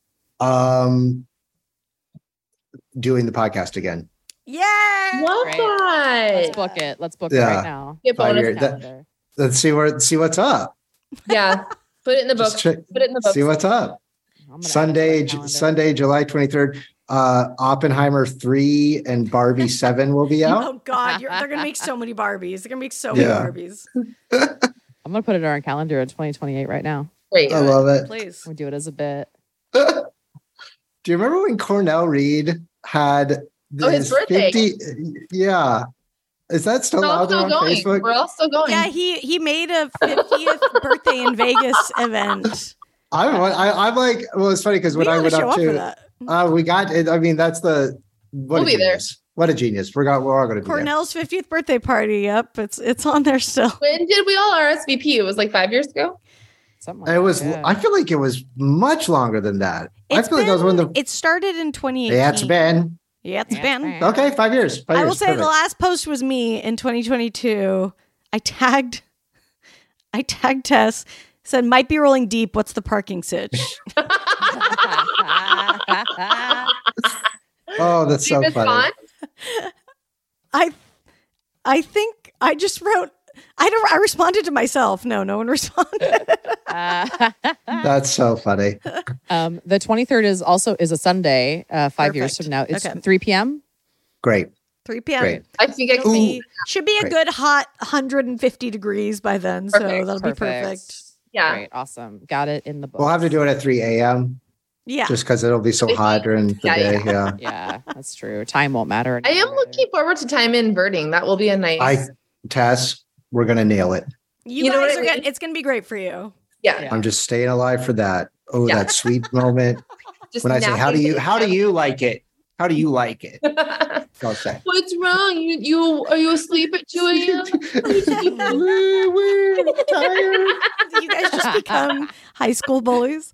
Doing the podcast again. Yeah. Love Great. that. Let's book it. Let's book it Yeah. right now. Get 5 bonus years. That- Calendar. Let's see what's up. Yeah. Put it in the book. Just check- Put it in the book. See what's up. I'm gonna add it to Sunday, my calendar. Sunday, July 23rd. Oppenheimer 3 and Barbie 7 will be out. Oh God, they're gonna make so many Barbies. They're gonna make so many Yeah. Barbies. I'm going to put it on our calendar in 2028 right now. Great. I love it. Please. We do it as a bit. Do you remember when Cornell Reed had his birthday. 50? Yeah. Is that still We're all out there still on going. Facebook? We're all still going. Yeah, he made a 50th birthday in Vegas event. I'm like, well, it's funny because We when I gotta went show up up for to, that. we got it. I mean, that's what We'll a be there. genius. What a genius. We're all going to be there. Cornell's 50th birthday party. Yep, it's on there still. When did we all RSVP? It was like 5 years ago. Something like And it was, that, yeah. I feel like it was much longer than that. I feel like that was when the, It started in 2018. yeah, it's been. Yeah, it's Yeah, been. man. Okay, 5 years. 5 I years. will say Perfect. the last post was me in 2022. I tagged Tess, said might be rolling deep. What's the parking sitch? Oh, that's so It's funny. fun. I think I just wrote. I responded to myself. No one responded. That's so funny. The 23rd is a Sunday, 5 years Perfect. from now. It's Okay. 3 p.m. Great. 3 p.m. Great. I think I It'll can. be, should be a Great. good hot 150 degrees by then. So Perfect. that'll be perfect. Yeah. Great. Awesome. Got it in the book. We'll have to do it at 3 a.m. Yeah. just because it'll be so hot during the Yeah, day. Yeah. Yeah, that's true. Time won't matter. I am anymore either. looking forward to time inverting. That will be a nice. Tess, we're going to nail it. You know guys what I are mean? gonna, it's going to be great for you. Yeah. Yeah. I'm just staying alive for that. Oh, Yeah. that sweet moment. Just When I say, how do you like it? How do you like it? napping. Don't say. What's wrong? Are you asleep at 2 a.m.? We're tired. You guys just become high school bullies.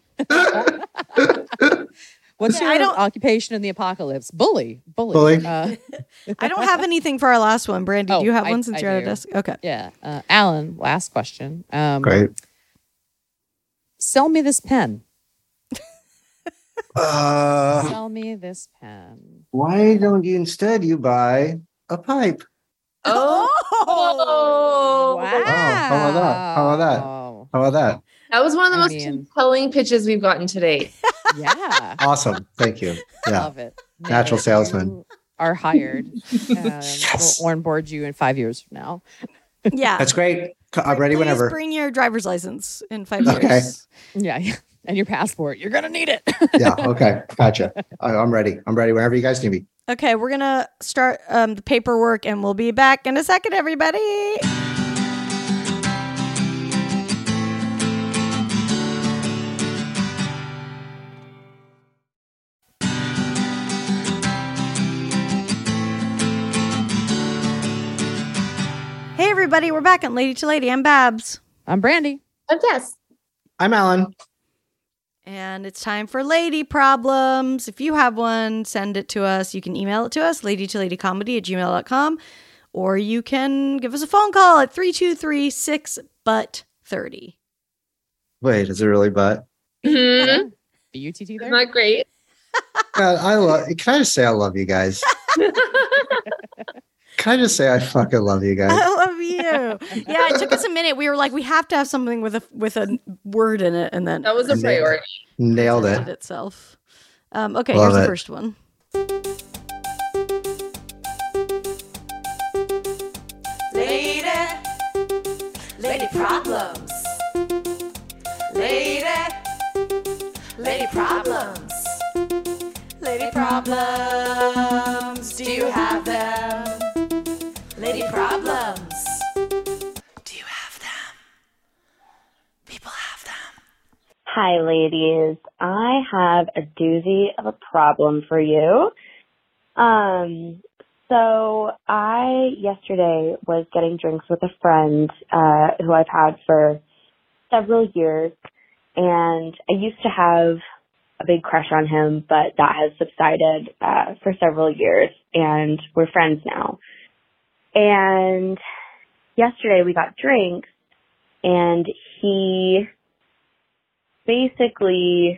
What's I your don't- occupation in the apocalypse? Bully. Bully. I don't have anything for our last one. Brandy, Oh, do you have I- one since I you're at a do. desk? Okay. Yeah. Alan, last question. Great. Sell me this pen. Uh, Sell me this pen. why don't you instead you buy a pipe? Oh, Wow. how about that? How about that? How about that? that was one of the I most mean- compelling pitches we've gotten today. Yeah. Awesome. Thank you. Yeah. Love it. Natural salesman. You are hired. Yes. We'll onboard you in 5 years from now. Yeah. That's great. I'm ready Please whenever. bring your driver's license in 5 Okay. years. Yeah. And your passport. You're going to need it. Yeah. Okay. Gotcha. I'm ready. I'm ready whenever you guys need me. Okay, we're gonna start the paperwork, and we'll be back in a second, everybody. Hey, everybody, we're back on Lady to Lady. I'm Babs. I'm Brandy. Yes. I'm Alan. And it's time for lady problems. If you have one, send it to us. You can email it to us, ladytoladycomedy@gmail.com, or you can give us a phone call at 323-6-BUT-30. Wait, is it really butt? Mhm. B-U-T-T there? Isn't that great? God, I love. Can I just say I love you guys? Can I just say I fucking love you guys? I love you. Yeah, it took us a minute. We were like, we have to have something with a word in it, and then That was a priority. Nailed presented it. itself. Okay, Love here's the it. first one. Lady problems. Lady problems. Lady problems. Do you have them? Lady problems. Do you have them? People have them. Hi, ladies. I have a doozy of a problem for you. So I yesterday was getting drinks with a friend who I've had for several years, and I used to have a big crush on him, but that has subsided for several years, and we're friends now. And yesterday we got drinks, and he basically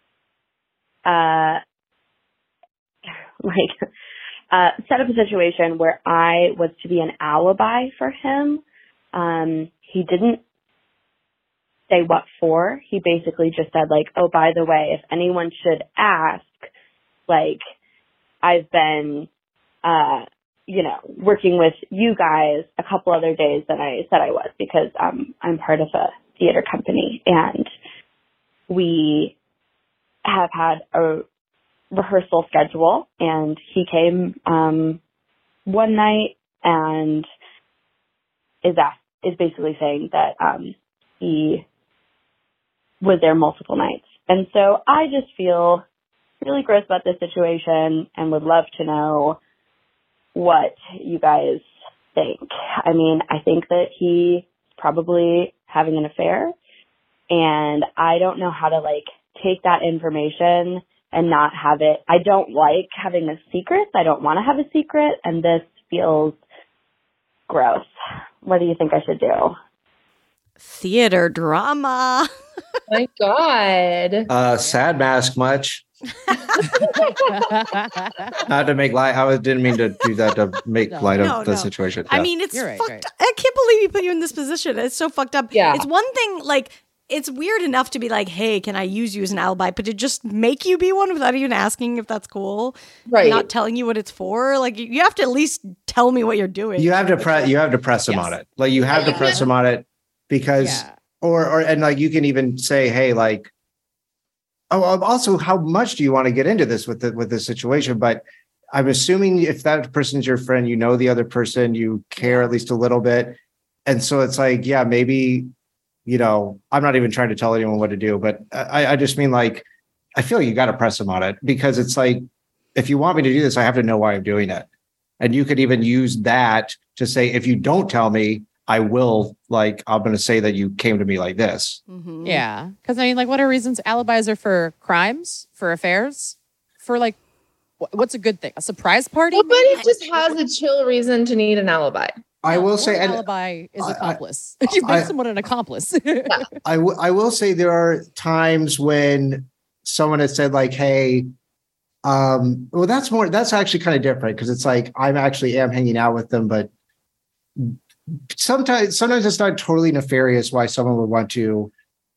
set up a situation where I was to be an alibi for him. He didn't say what for. He basically just said, like, oh, by the way, if anyone should ask, like, I've been, working with you guys a couple other days than I said I was, because I'm part of a theater company, and we have had a rehearsal schedule, and he came one night and is basically saying that he was there multiple nights. And so I just feel really gross about this situation and would love to know what you guys think. I mean, I think that he's probably having an affair, and I don't know how to, like, take that information and not have it. I don't like having a secret. I don't want to have a secret, and this feels gross. What do you think I should do? Theater drama. My God. Sad mask much. Not to make light. Didn't mean to do that to make light of No, the no. situation. I Yeah. mean, it's You're right, fucked. right. I can't believe he put you in this position. It's so fucked up. Yeah. It's one thing, like, it's weird enough to be like, hey, can I use you as an alibi? But to just make you be one without even asking if that's cool, Right. not telling you what it's for, like, you have to at least tell me what you're doing. You have to press. You have to press him Yes. on it. Like you have to press him on it because, Yeah. and like you can even say, hey, like, oh, also, how much do you want to get into this with this situation? But I'm assuming if that person's your friend, you know the other person, you care at least a little bit, and so it's like, yeah, maybe. I'm not even trying to tell anyone what to do, but I just mean, like, I feel you got to press him on it, because it's like, if you want me to do this, I have to know why I'm doing it. And you could even use that to say, if you don't tell me, I'm going to say that you came to me like this. Mm-hmm. Yeah. Because I mean, like, what are reasons? Alibis are for crimes, for affairs, for like, what's a good thing? A surprise party? Nobody just has a chill reason to need an alibi. I will say, an and alibi is accomplice. You make someone an accomplice. I will say there are times when someone has said like, hey, well, that's actually kind of different because it's like I actually am hanging out with them, but sometimes it's not totally nefarious why someone would want to,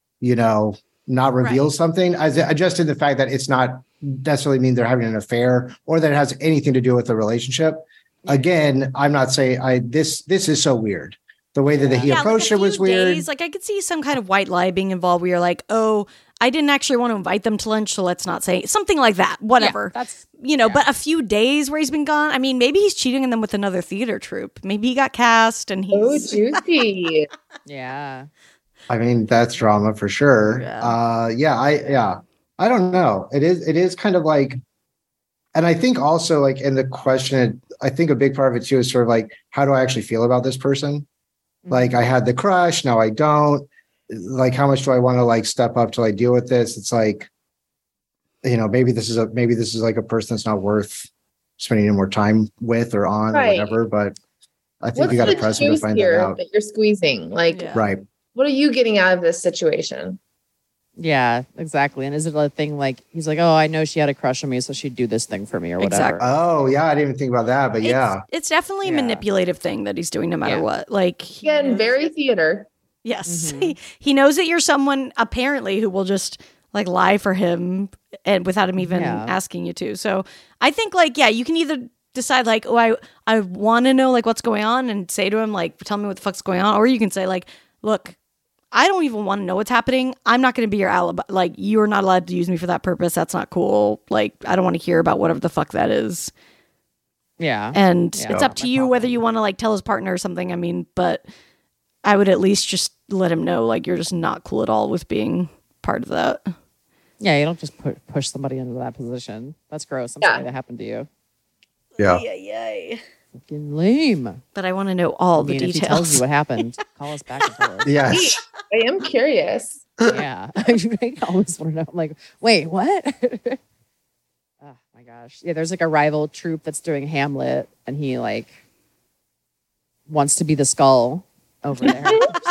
not reveal something. Just in the fact that it's not necessarily mean they're having an affair or that it has anything to do with the relationship. Again, I'm not saying this is so weird. The way that he approached it was weird. Like I could see some kind of white lie being involved where you're like, oh, I didn't actually want to invite them to lunch, so let's not say something like that. Whatever. Yeah, that's but a few days where he's been gone. I mean, maybe he's cheating on them with another theater troupe. Maybe he got cast and he's juicy. Yeah. I mean, that's drama for sure. Yeah. I don't know. It is kind of like, and I think also like in the question, I think a big part of it too is sort of like, how do I actually feel about this person? Mm-hmm. Like I had the crush, now I don't. Like, how much do I want to like step up till I deal with this? It's like, maybe this is like a person that's not worth spending any more time with or on or whatever. But I think you got to press him to find that out. That you're squeezing, right. What are you getting out of this situation? Yeah, exactly. And is it a thing like he's like, oh, I know she had a crush on me, so she'd do this thing for me or whatever. Exactly. Oh, yeah, I didn't even think about that, but it's definitely a manipulative thing that he's doing no matter what. Like again, very theater. Yes, he knows that you're someone apparently who will just like lie for him and without him even asking you to. So I think you can either decide like, oh, I want to know like what's going on and say to him like, tell me what the fuck's going on, or you can say like, look, I don't even want to know what's happening. I'm not going to be your alibi. Like, you're not allowed to use me for that purpose. That's not cool. Like, I don't want to hear about whatever the fuck that is. Yeah. And it's up to you whether you want to like tell his partner or something. I mean, but I would at least just let him know like you're just not cool at all with being part of that. Yeah, you don't just push somebody into that position. That's gross. I'm sorry that happened to you. Yeah. Yay. Fucking lame. But I want to know all the details. If he tells you what happened, call us back and tell us. Yes. I am curious. Yeah. I always want to know. I'm like, wait, what? Oh my gosh. Yeah, there's like a rival troupe that's doing Hamlet and he like wants to be the skull over there.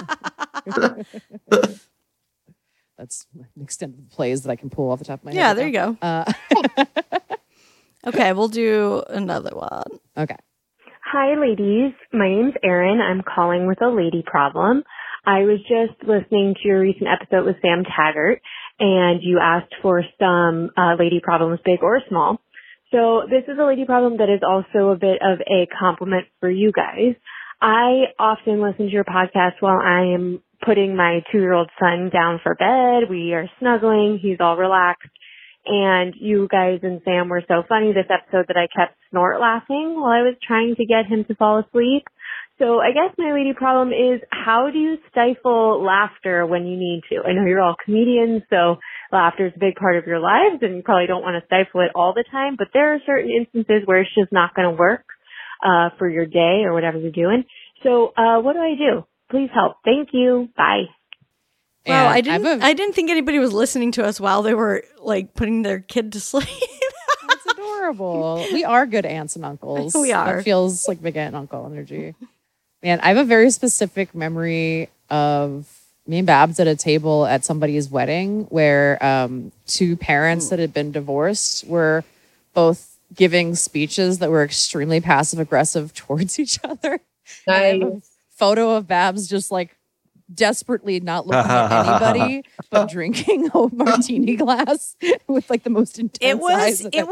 That's an extent of plays that I can pull off the top of my head. Yeah, there you go. Okay, we'll do another one. Okay. Hi, ladies. My name's Erin. I'm calling with a lady problem. I was just listening to your recent episode with Sam Taggart, and you asked for some lady problems, big or small. So this is a lady problem that is also a bit of a compliment for you guys. I often listen to your podcast while I am putting my 2-year-old son down for bed. We are snuggling. He's all relaxed. And you guys and Sam were so funny this episode that I kept snort laughing while I was trying to get him to fall asleep. So I guess my lady problem is, how do you stifle laughter when you need to? I know you're all comedians, so laughter is a big part of your lives, and you probably don't want to stifle it all the time, but there are certain instances where it's just not going to work for your day or whatever you're doing. So what do I do? Please help. Thank you. Bye. Wow, I didn't think anybody was listening to us while they were like putting their kid to sleep. That's adorable. We are good aunts and uncles. We are. That feels like big aunt and uncle energy. Man, I have a very specific memory of me and Babs at a table at somebody's wedding where 2 parents that had been divorced were both giving speeches that were extremely passive aggressive towards each other. Nice. I have a photo of Babs just like desperately not looking at anybody but drinking a martini glass with like the most intense eyes it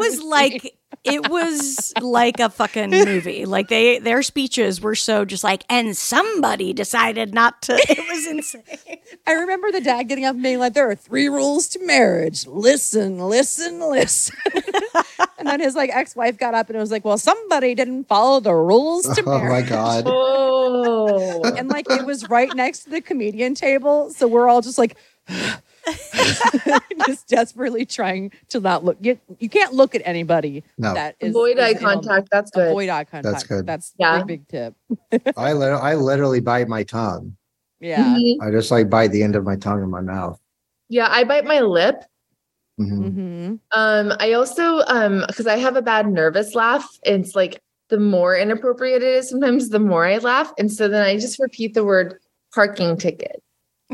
was like a fucking movie. Like their speeches were so just like, and somebody decided not to. It was insane. I remember the dad getting up and being like, there are 3 rules to marriage. Listen, listen, listen. And then his like ex-wife got up and it was like, well, somebody didn't follow the rules to marriage. Oh my God. Oh. And like it was right next to the comedian table. So we're all just like Just desperately trying to not look. You can't look at anybody. No. That is, Avoid eye contact. That's good. Avoid eye contact. That's good. That's Yeah. a big tip. I literally bite my tongue. Yeah. Mhm. I just like bite the end of my tongue in my mouth. Yeah, I bite my lip. Mhm. I also because I have a bad nervous laugh. It's like the more inappropriate it is, sometimes the more I laugh. And so then I just repeat the word parking ticket.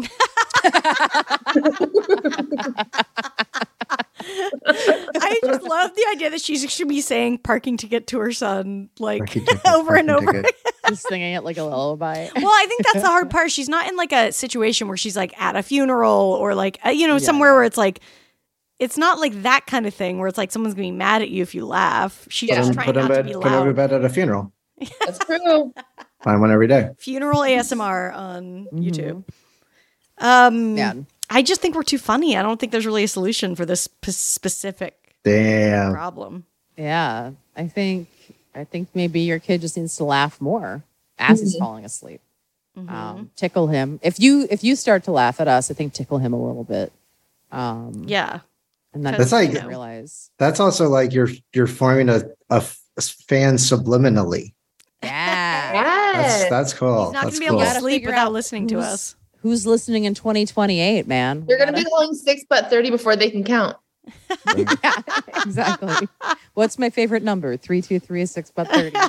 I just love the idea that she should be saying parking ticket to her son like Parking ticket, over and parking over. ticket. Just singing it like a lullaby. Well, I think that's the hard part. She's not in like a situation where she's like at a funeral or like, somewhere where it's like, it's not like that kind of thing where it's like someone's going to be mad at you if you laugh. She's just trying not to be Put him in loud. bed at a funeral. That's true. Find one every day. Funeral ASMR on YouTube. Yeah. I just think we're too funny. I don't think there's really a solution for this specific Damn. problem. Yeah. I think maybe your kid just needs to laugh more as he's falling asleep. Tickle him. If you start to laugh at us, I think tickle him a little bit. Yeah. And then That's like- realize. That's also like you're forming a fan subliminally. Yeah. Yes. That's cool. He's not going That's to be able cool. to Gotta sleep figure without out listening to us. Who's listening in 2028, man? They're going to be calling 6 but 30 before they can count. Yeah, exactly. What's my favorite number? 323 is 6 but 30.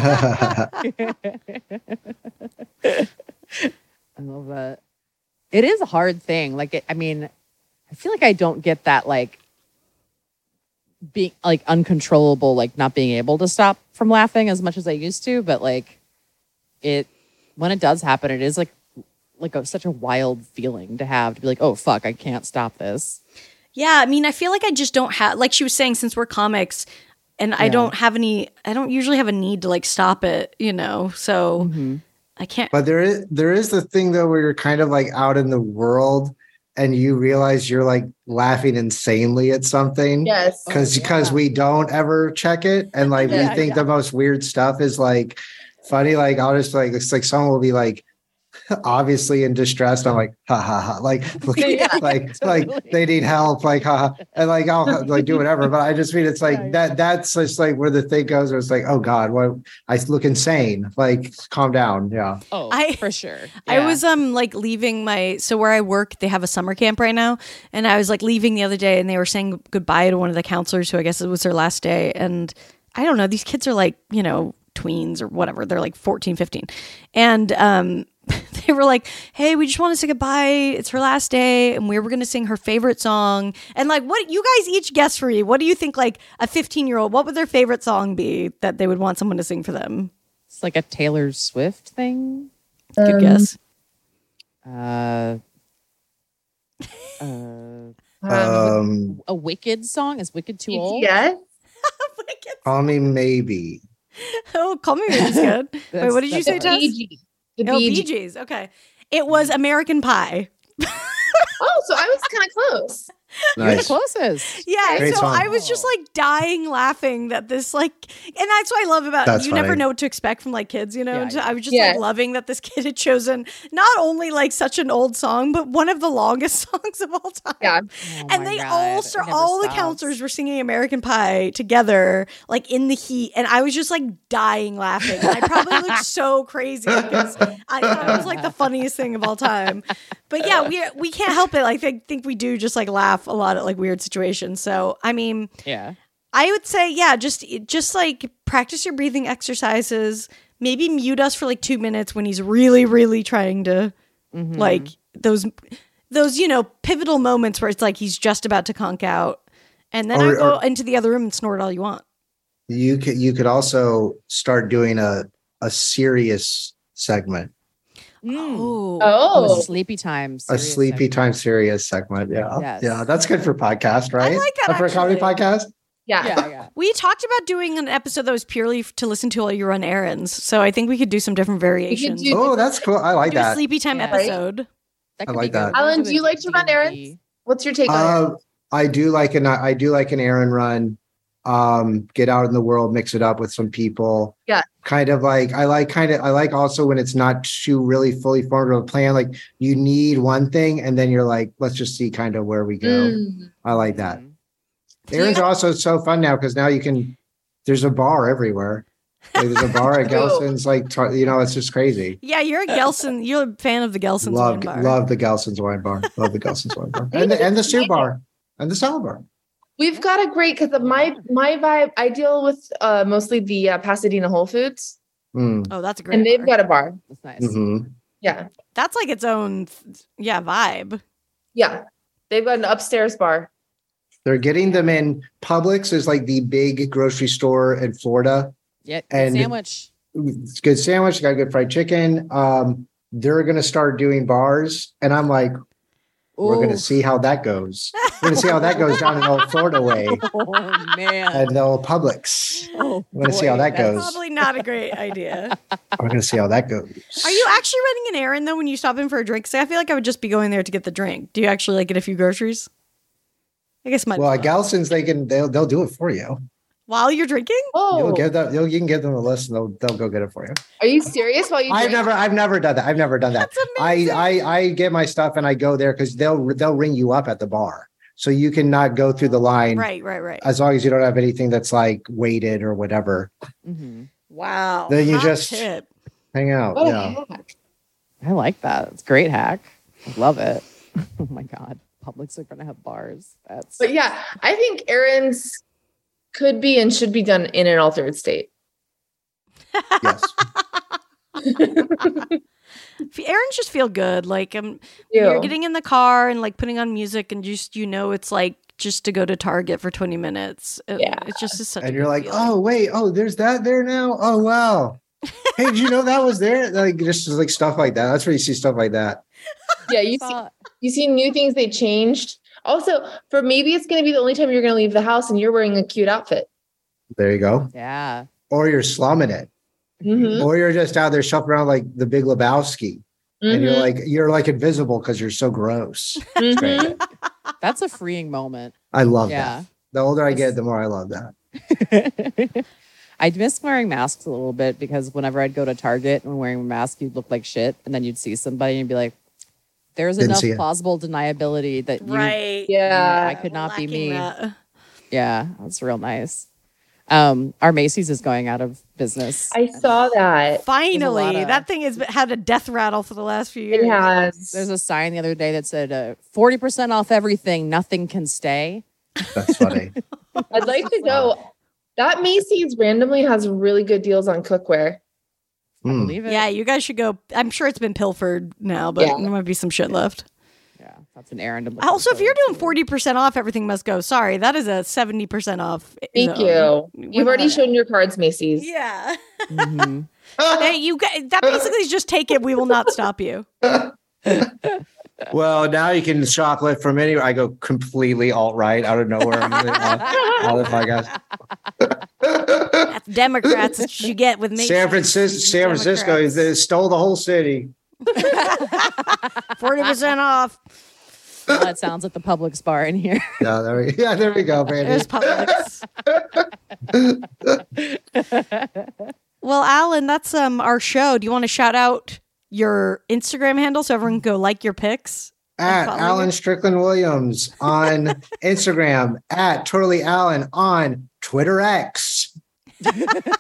I love that. It is a hard thing. Like, I feel like I don't get that, like, being, like, uncontrollable, like, not being able to stop from laughing as much as I used to. But, like, when it does happen, it is, like such a wild feeling to be like, oh, fuck, I can't stop this. Yeah, I mean, I feel like I just don't have, like she was saying, since we're comics, and I don't usually have a need to like stop it, so I can't. But there is the thing though where you're kind of like out in the world and you realize you're like laughing insanely at something. Yes. Because we don't ever check it. And like we think the most weird stuff is like funny. Like I'll just like, it's like someone will be like, obviously in distress. I'm like, ha ha ha. Like, like they need help. Like, ha ha. And like, I'll like do whatever. But I just mean, it's like that's just like where the thing goes. Where it's like, oh God, what I look insane. Like, calm down. Yeah. Oh, for sure. I was like leaving so where I work, they have a summer camp right now. And I was like leaving the other day and they were saying goodbye to one of the counselors who I guess it was their last day. And I don't know, these kids are like, tweens or whatever. They're like 14, 15. And they were like, hey, we just want to say goodbye. It's her last day. And we were going to sing her favorite song. And like, what you guys each guess for me. What do you think, like a 15-year-old, what would their favorite song be that they would want someone to sing for them? It's like a Taylor Swift thing. Good guess. A Wicked song? Is Wicked too old? Yes. Call me maybe. Oh, Call Me Maybe's good. Wait, what did you say, Tess? The Oh, Bee Bee Gees. Gees. Okay. It was American Pie. Oh, so I was kind of close. You're the Nice. closest. Yeah, Great so song. I was just like dying laughing that this like, and that's what I love about That's you never funny. know what to expect from like kids, Yeah, So I was just Yeah. like loving that this kid had chosen not only like such an old song, but one of the longest songs of all time. Yeah. Oh And my they God, all it never all the stops. counselors were singing American Pie together, like in the heat, and I was just like dying laughing. And I probably looked so crazy because I thought it was like the funniest thing of all time. But yeah, we can't help it. Like I think we do just like laugh a lot at like weird situations. So I mean, Yeah. I would say, yeah, just like practice your breathing exercises. Maybe mute us for like 2 minutes when he's really, really trying to like those pivotal moments where it's like he's just about to conk out. And then I go into the other room and snort all you want. You could also start doing a serious segment. Oh. Oh. Sleepy time. A serious sleepy segment. time serious segment. Yeah. Yes. Yeah. That's good for podcast, right? I like that, For a comedy actually. podcast? Yeah. Yeah. We talked about doing an episode that was purely to listen to while you run errands. So I think we could do some different variations. do- Oh, that's cool. I like Do a that. sleepy time Yeah. episode. That I could like be good. that. Alan, We'll do you a like to run D&D. errands? What's your take on it? I do like an errand run. get out in the world, mix it up with some people. Yeah. I like also when it's not too really fully formed of a plan. Like you need one thing and then you're like, let's just see kind of where we go. I like that. Erin's also so fun now because now there's a bar everywhere. Like, there's a bar at Gelson's, it's just crazy. Yeah, you're a fan of the Gelson's wine bar. Love the Gelson's wine bar. Love the Gelson's wine bar. And the Sue bar and the salad bar. We've got a great, because my vibe, I deal with mostly the Pasadena Whole Foods. Oh, that's a great And they've got a bar. That's nice. Mm-hmm. Yeah. That's like its own, vibe. Yeah. They've got an upstairs bar. They're getting them in. Publix is like the big grocery store in Florida. Yeah, and sandwich. It's good sandwich. Got good fried chicken. They're going to start doing bars. And I'm like, we're going to see how that goes. We're going to see how that goes down in old Florida way. Oh, man. And the old Publix. We're going to see how that goes. Probably not a great idea. We're going to see how that goes. Are you actually running an errand, though, when you stop in for a drink? Because I feel like I would just be going there to get the drink. Do you actually like get a few groceries? I guess my. Well, at Gelson's, they'll do it for you. While you're drinking? Oh, you can give them a list and they'll go get it for you. Are you serious? While you? I've never done that. I've never done that. I get my stuff and I go there because they'll ring you up at the bar, so you cannot go through the line. Right. As long as you don't have anything that's like weighted or whatever. Mm-hmm. Wow. Then you Hot just tip. hang out. What a Yeah. hack. I like that. It's a great hack. I love it. Oh my God. Publix are going to have bars. But yeah, I think Erin's could be and should be done in an altered state. Yes. Errands just feel good. Like you're getting in the car and like putting on music and just it's like just to go to Target for 20 minutes. It's just such. And you're like, oh wait, there's that there now. Oh wow. Hey, did you know that was there? Like just like stuff like that. That's where you see stuff like that. Yeah, you see new things they changed. Also, for maybe it's going to be the only time you're going to leave the house and you're wearing a cute outfit. There you go. Yeah. Or you're slumming it. Mm-hmm. Or you're just out there shopping around like the Big Lebowski. Mm-hmm. And you're like invisible because you're so gross. Mm-hmm. That's a freeing moment. I love that. The older I get, the more I love that. I miss wearing masks a little bit because whenever I'd go to Target and wearing a mask, you'd look like shit. And then you'd see somebody and be like, there's enough plausible deniability that I could not be me. Yeah, that's real nice. Our Macy's is going out of business. I saw that. Finally, that thing has had a death rattle for the last few years. It has. There's a sign the other day that said 40% off everything, nothing can stay. That's funny. I'd like to go. That Macy's randomly has really good deals on cookware. I believe it. Yeah, you guys should go. I'm sure it's been pilfered now, but there might be some shit left. Yeah, that's an errand. Also, if you're doing 40% off, everything must go. Sorry, that is a 70% off. Thank you. You've already shown your cards, Macy's. Yeah. Mm-hmm. Hey, that basically is just take it. We will not stop you. Well, now you can shoplift from anywhere. I go completely alt-right out of nowhere. All the podcast. That's Democrats. That's what you get with me. San Francisco, they stole the whole city. 40% off. Well, that sounds like the Publix bar in here. Yeah, there we go, Brandy. There's Publix. Well, Alan, that's our show. Do you want to shout out your Instagram handle so everyone can go like your pics? At Alan Strickland Williams on Instagram, at Totally Alan on Twitter X. Is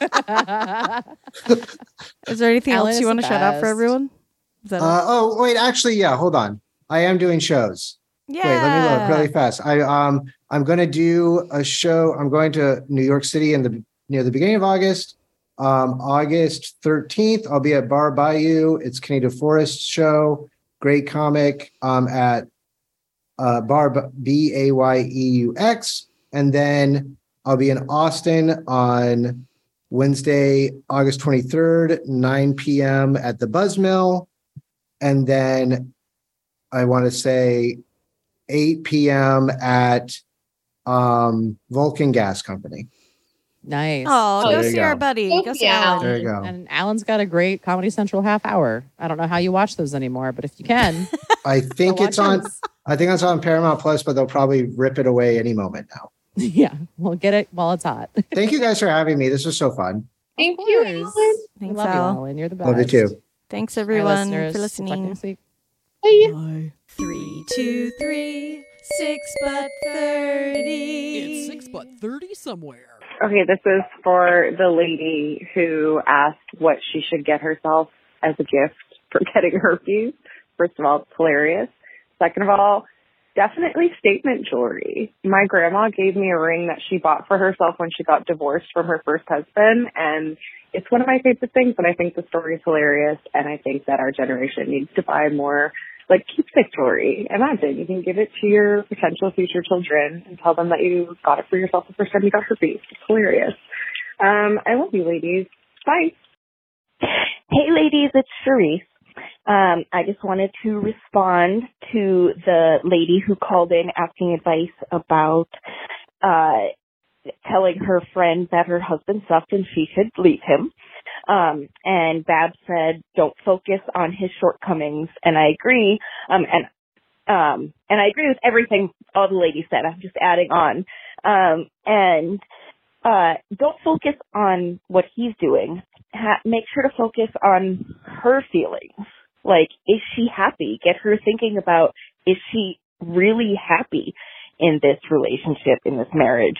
there anything else you want to shout out for everyone? Wait, actually, yeah, hold on. I am doing shows. Yeah. Wait, let me look really fast. I'm going to do a show. I'm going to New York City near the beginning of August. August 13th, I'll be at Bar Bayou. It's Canada Forest show. Great comic at Bar BAYEUX. And then I'll be in Austin on Wednesday, August 23rd, 9 p.m. at the Buzzmill. And then I want to say 8 p.m. at Vulcan Gas Company. Nice. Oh, go see our buddy. Go see Alan. There you go. And Alan's got a great Comedy Central half hour. I don't know how you watch those anymore, but if you can. I think it's on Paramount Plus, but they'll probably rip it away any moment now. Yeah, we'll get it while it's hot. Thank you guys for having me. This was so fun. Thank you, Alan. Thanks, Love you, Al. Alan. You're the best. Love you too. Thanks Hi, everyone listeners. for We'll talk listening. next week. Bye. 3, 2, 3, 6 but 30. It's 6 but 30 somewhere. Okay, this is for the lady who asked what she should get herself as a gift for getting herpes. First of all, it's hilarious. Second of all, definitely statement jewelry. My grandma gave me a ring that she bought for herself when she got divorced from her first husband, and it's one of my favorite things, and I think the story is hilarious, and I think that our generation needs to buy more like keepsake jewelry. Imagine you can give it to your potential future children and tell them that you got it for yourself the first time you got herpes. It's hilarious. I love you, ladies. Bye. Hey, ladies, it's Charisse. I just wanted to respond to the lady who called in asking advice about telling her friend that her husband sucked and she should leave him. And Bab said, don't focus on his shortcomings. And I agree. And I agree with everything all the ladies said. I'm just adding on. Don't focus on what he's doing. Make sure to focus on her feelings. Like, is she happy? Get her thinking about, is she really happy in this relationship, in this marriage?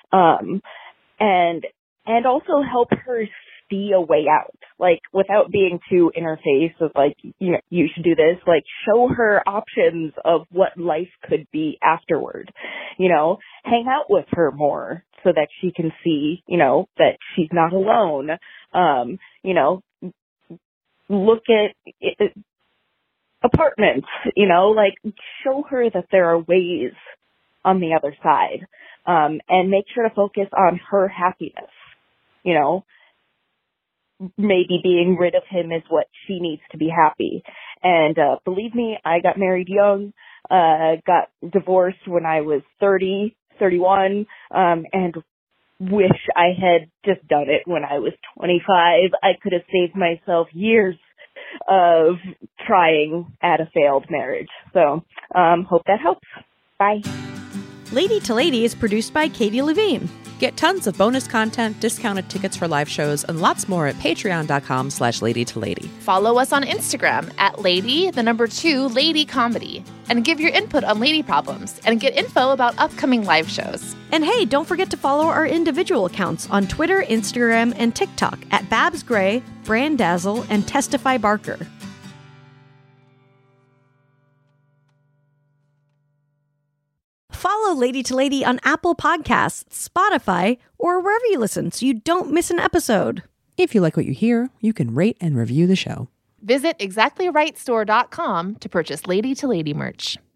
And also help her see a way out, like, without being too in her face of like, you know, you should do this, like, show her options of what life could be afterward, you know, hang out with her more so that she can see, you know, that she's not alone, you know, look at apartments, you know, like, show her that there are ways on the other side, and make sure to focus on her happiness, you know. Maybe being rid of him is what she needs to be happy. And believe me, I got married young, got divorced when I was 30, 31, and wish I had just done it when I was 25. I could have saved myself years of trying at a failed marriage. So hope that helps. Bye. Lady to Lady is produced by Katie Levine. Get tons of bonus content, discounted tickets for live shows, and lots more at patreon.com/ladytolady. Follow us on Instagram at Lady Comedy. And give your input on lady problems and get info about upcoming live shows. And hey, don't forget to follow our individual accounts on Twitter, Instagram, and TikTok at Babs Gray, Brandazzle, and Testify Barker. Follow Lady to Lady on Apple Podcasts, Spotify, or wherever you listen so you don't miss an episode. If you like what you hear, you can rate and review the show. Visit ExactlyRightStore.com to purchase Lady to Lady merch.